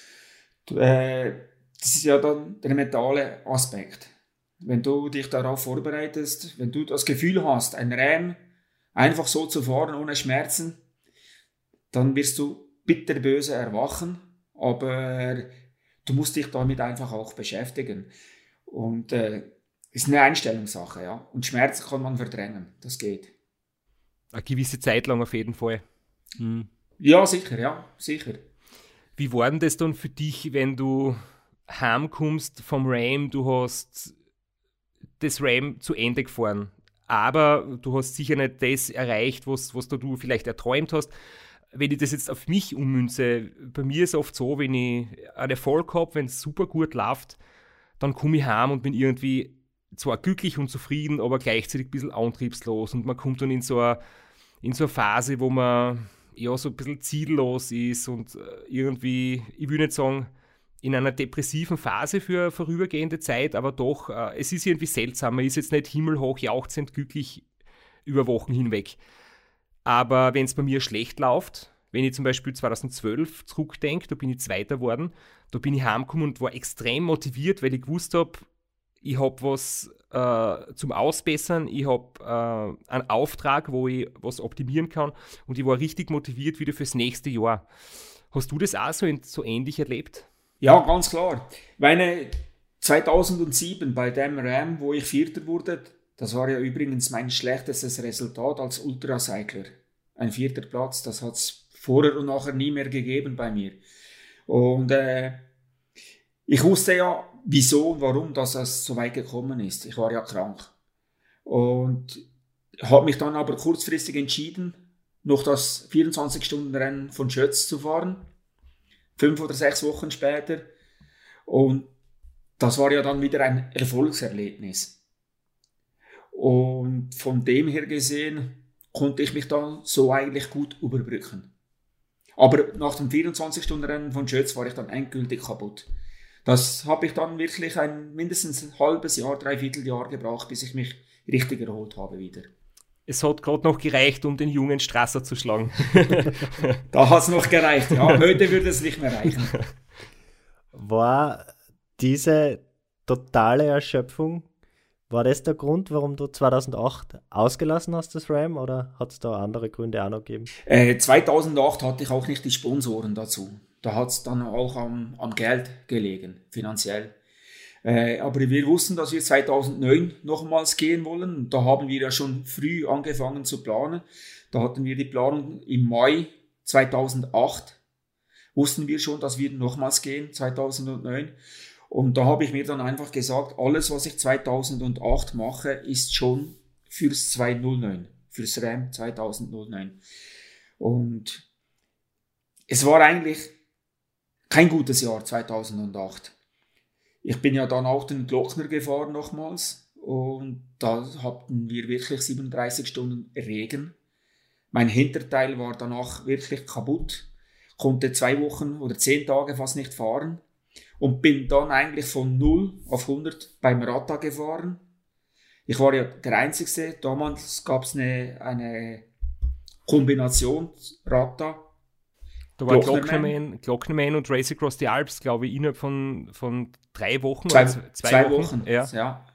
Das ist ja dann der mentale Aspekt. Wenn du dich darauf vorbereitest, wenn du das Gefühl hast, ein Rennen einfach so zu fahren, ohne Schmerzen, dann wirst du bitterböse erwachen, aber du musst dich damit einfach auch beschäftigen. Und ist eine Einstellungssache, ja. Und Schmerzen kann man verdrängen, das geht. Eine gewisse Zeit lang auf jeden Fall. Ja, sicher. Wie war denn das dann für dich, wenn du heimkommst vom RAM, du hast das RAM zu Ende gefahren, aber du hast sicher nicht das erreicht, was du vielleicht erträumt hast. Wenn ich das jetzt auf mich ummünze, bei mir ist es oft so, wenn ich einen Erfolg habe, wenn es super gut läuft, dann komme ich heim und bin irgendwie zwar glücklich und zufrieden, aber gleichzeitig ein bisschen antriebslos und man kommt dann in so eine Phase, wo man ja so ein bisschen ziellos ist und irgendwie, ich will nicht sagen, in einer depressiven Phase für vorübergehende Zeit, aber doch, es ist irgendwie seltsam. Man ist jetzt nicht himmelhoch jauchzend glücklich über Wochen hinweg. Aber wenn es bei mir schlecht läuft, wenn ich zum Beispiel 2012 zurückdenke, da bin ich Zweiter geworden, da bin ich heimgekommen und war extrem motiviert, weil ich gewusst habe, ich habe was zum Ausbessern, ich habe einen Auftrag, wo ich was optimieren kann und ich war richtig motiviert wieder fürs nächste Jahr. Hast du das auch so ähnlich erlebt? Ja, ganz klar. Meine 2007 bei dem Ram, wo ich Vierter wurde, das war ja übrigens mein schlechtestes Resultat als Ultracycler. Ein 4. Platz, das hat es vorher und nachher nie mehr gegeben bei mir. Und ich wusste ja, wieso und warum das so weit gekommen ist. Ich war ja krank. Und habe mich dann aber kurzfristig entschieden, noch das 24-Stunden-Rennen von Schötz zu fahren. 5 oder 6 Wochen später. Und das war ja dann wieder ein Erfolgserlebnis. Und von dem her gesehen konnte ich mich dann so eigentlich gut überbrücken. Aber nach dem 24-Stunden-Rennen von Schötz war ich dann endgültig kaputt. Das habe ich dann wirklich mindestens ein halbes Jahr, 3/4 Jahr gebraucht, bis ich mich richtig erholt habe wieder. Es hat gerade noch gereicht, um den jungen Strasser zu schlagen. Da hat es noch gereicht, ja. Heute würde es nicht mehr reichen. War diese totale Erschöpfung, war das der Grund, warum du 2008 ausgelassen hast, das Ram, oder hat es da andere Gründe auch noch gegeben? 2008 hatte ich auch nicht die Sponsoren dazu. Da hat es dann auch am Geld gelegen, finanziell. Aber wir wussten, dass wir 2009 nochmals gehen wollen. Und da haben wir ja schon früh angefangen zu planen. Da hatten wir die Planung im Mai 2008. Wussten wir schon, dass wir nochmals gehen, 2009. Und da habe ich mir dann einfach gesagt, alles, was ich 2008 mache, ist schon fürs 2009, fürs RAM 2009. Und es war eigentlich kein gutes Jahr 2008. Ich bin ja dann auch den Glockner gefahren nochmals und da hatten wir wirklich 37 Stunden Regen. Mein Hinterteil war danach wirklich kaputt, konnte 2 Wochen oder 10 Tage fast nicht fahren und bin dann eigentlich von 0 auf 100 beim Rata gefahren. Ich war ja der Einzige, damals gab es eine Kombination Rata. Da war Glocknerman und Race Across the Alps, glaube ich, innerhalb von 3 Wochen. Zwei Wochen. Ja.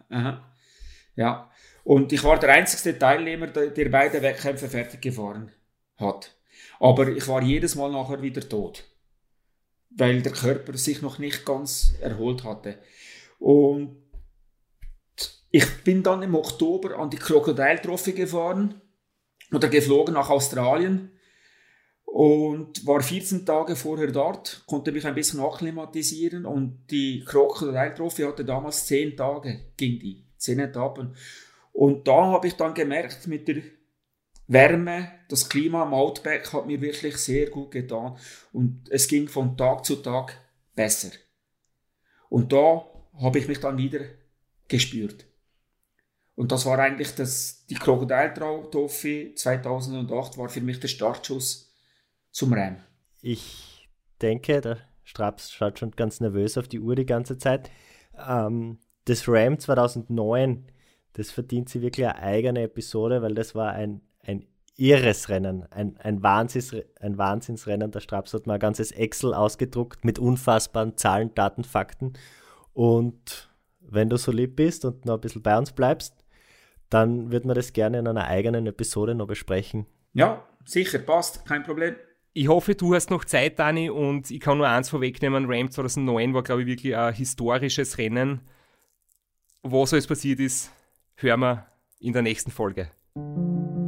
Ja. Und ich war der einzige Teilnehmer, der beide Wettkämpfe fertig gefahren hat. Aber ich war jedes Mal nachher wieder tot, weil der Körper sich noch nicht ganz erholt hatte. Und ich bin dann im Oktober an die Crocodile Trophy gefahren oder geflogen nach Australien. Und war 14 Tage vorher dort, konnte mich ein bisschen akklimatisieren und die Crocodile Trophy hatte damals 10 Tage, ging die, 10 Etappen. Und da habe ich dann gemerkt, mit der Wärme, das Klima am Outback hat mir wirklich sehr gut getan und es ging von Tag zu Tag besser. Und da habe ich mich dann wieder gespürt. Und das war eigentlich die Crocodile Trophy 2008 war für mich der Startschuss zum Ram. Ich denke, der Straps schaut schon ganz nervös auf die Uhr die ganze Zeit. Das Ram 2009, das verdient sich wirklich eine eigene Episode, weil das war ein irres Rennen, ein Wahnsinnsrennen. Der Straps hat mal ein ganzes Excel ausgedruckt mit unfassbaren Zahlen, Daten, Fakten. Und wenn du so lieb bist und noch ein bisschen bei uns bleibst, dann würden wir das gerne in einer eigenen Episode noch besprechen. Ja, sicher, passt, kein Problem. Ich hoffe, du hast noch Zeit, Dani, und ich kann nur eins vorwegnehmen, Ram 2009 war, glaube ich, wirklich ein historisches Rennen. Was alles passiert ist, hören wir in der nächsten Folge.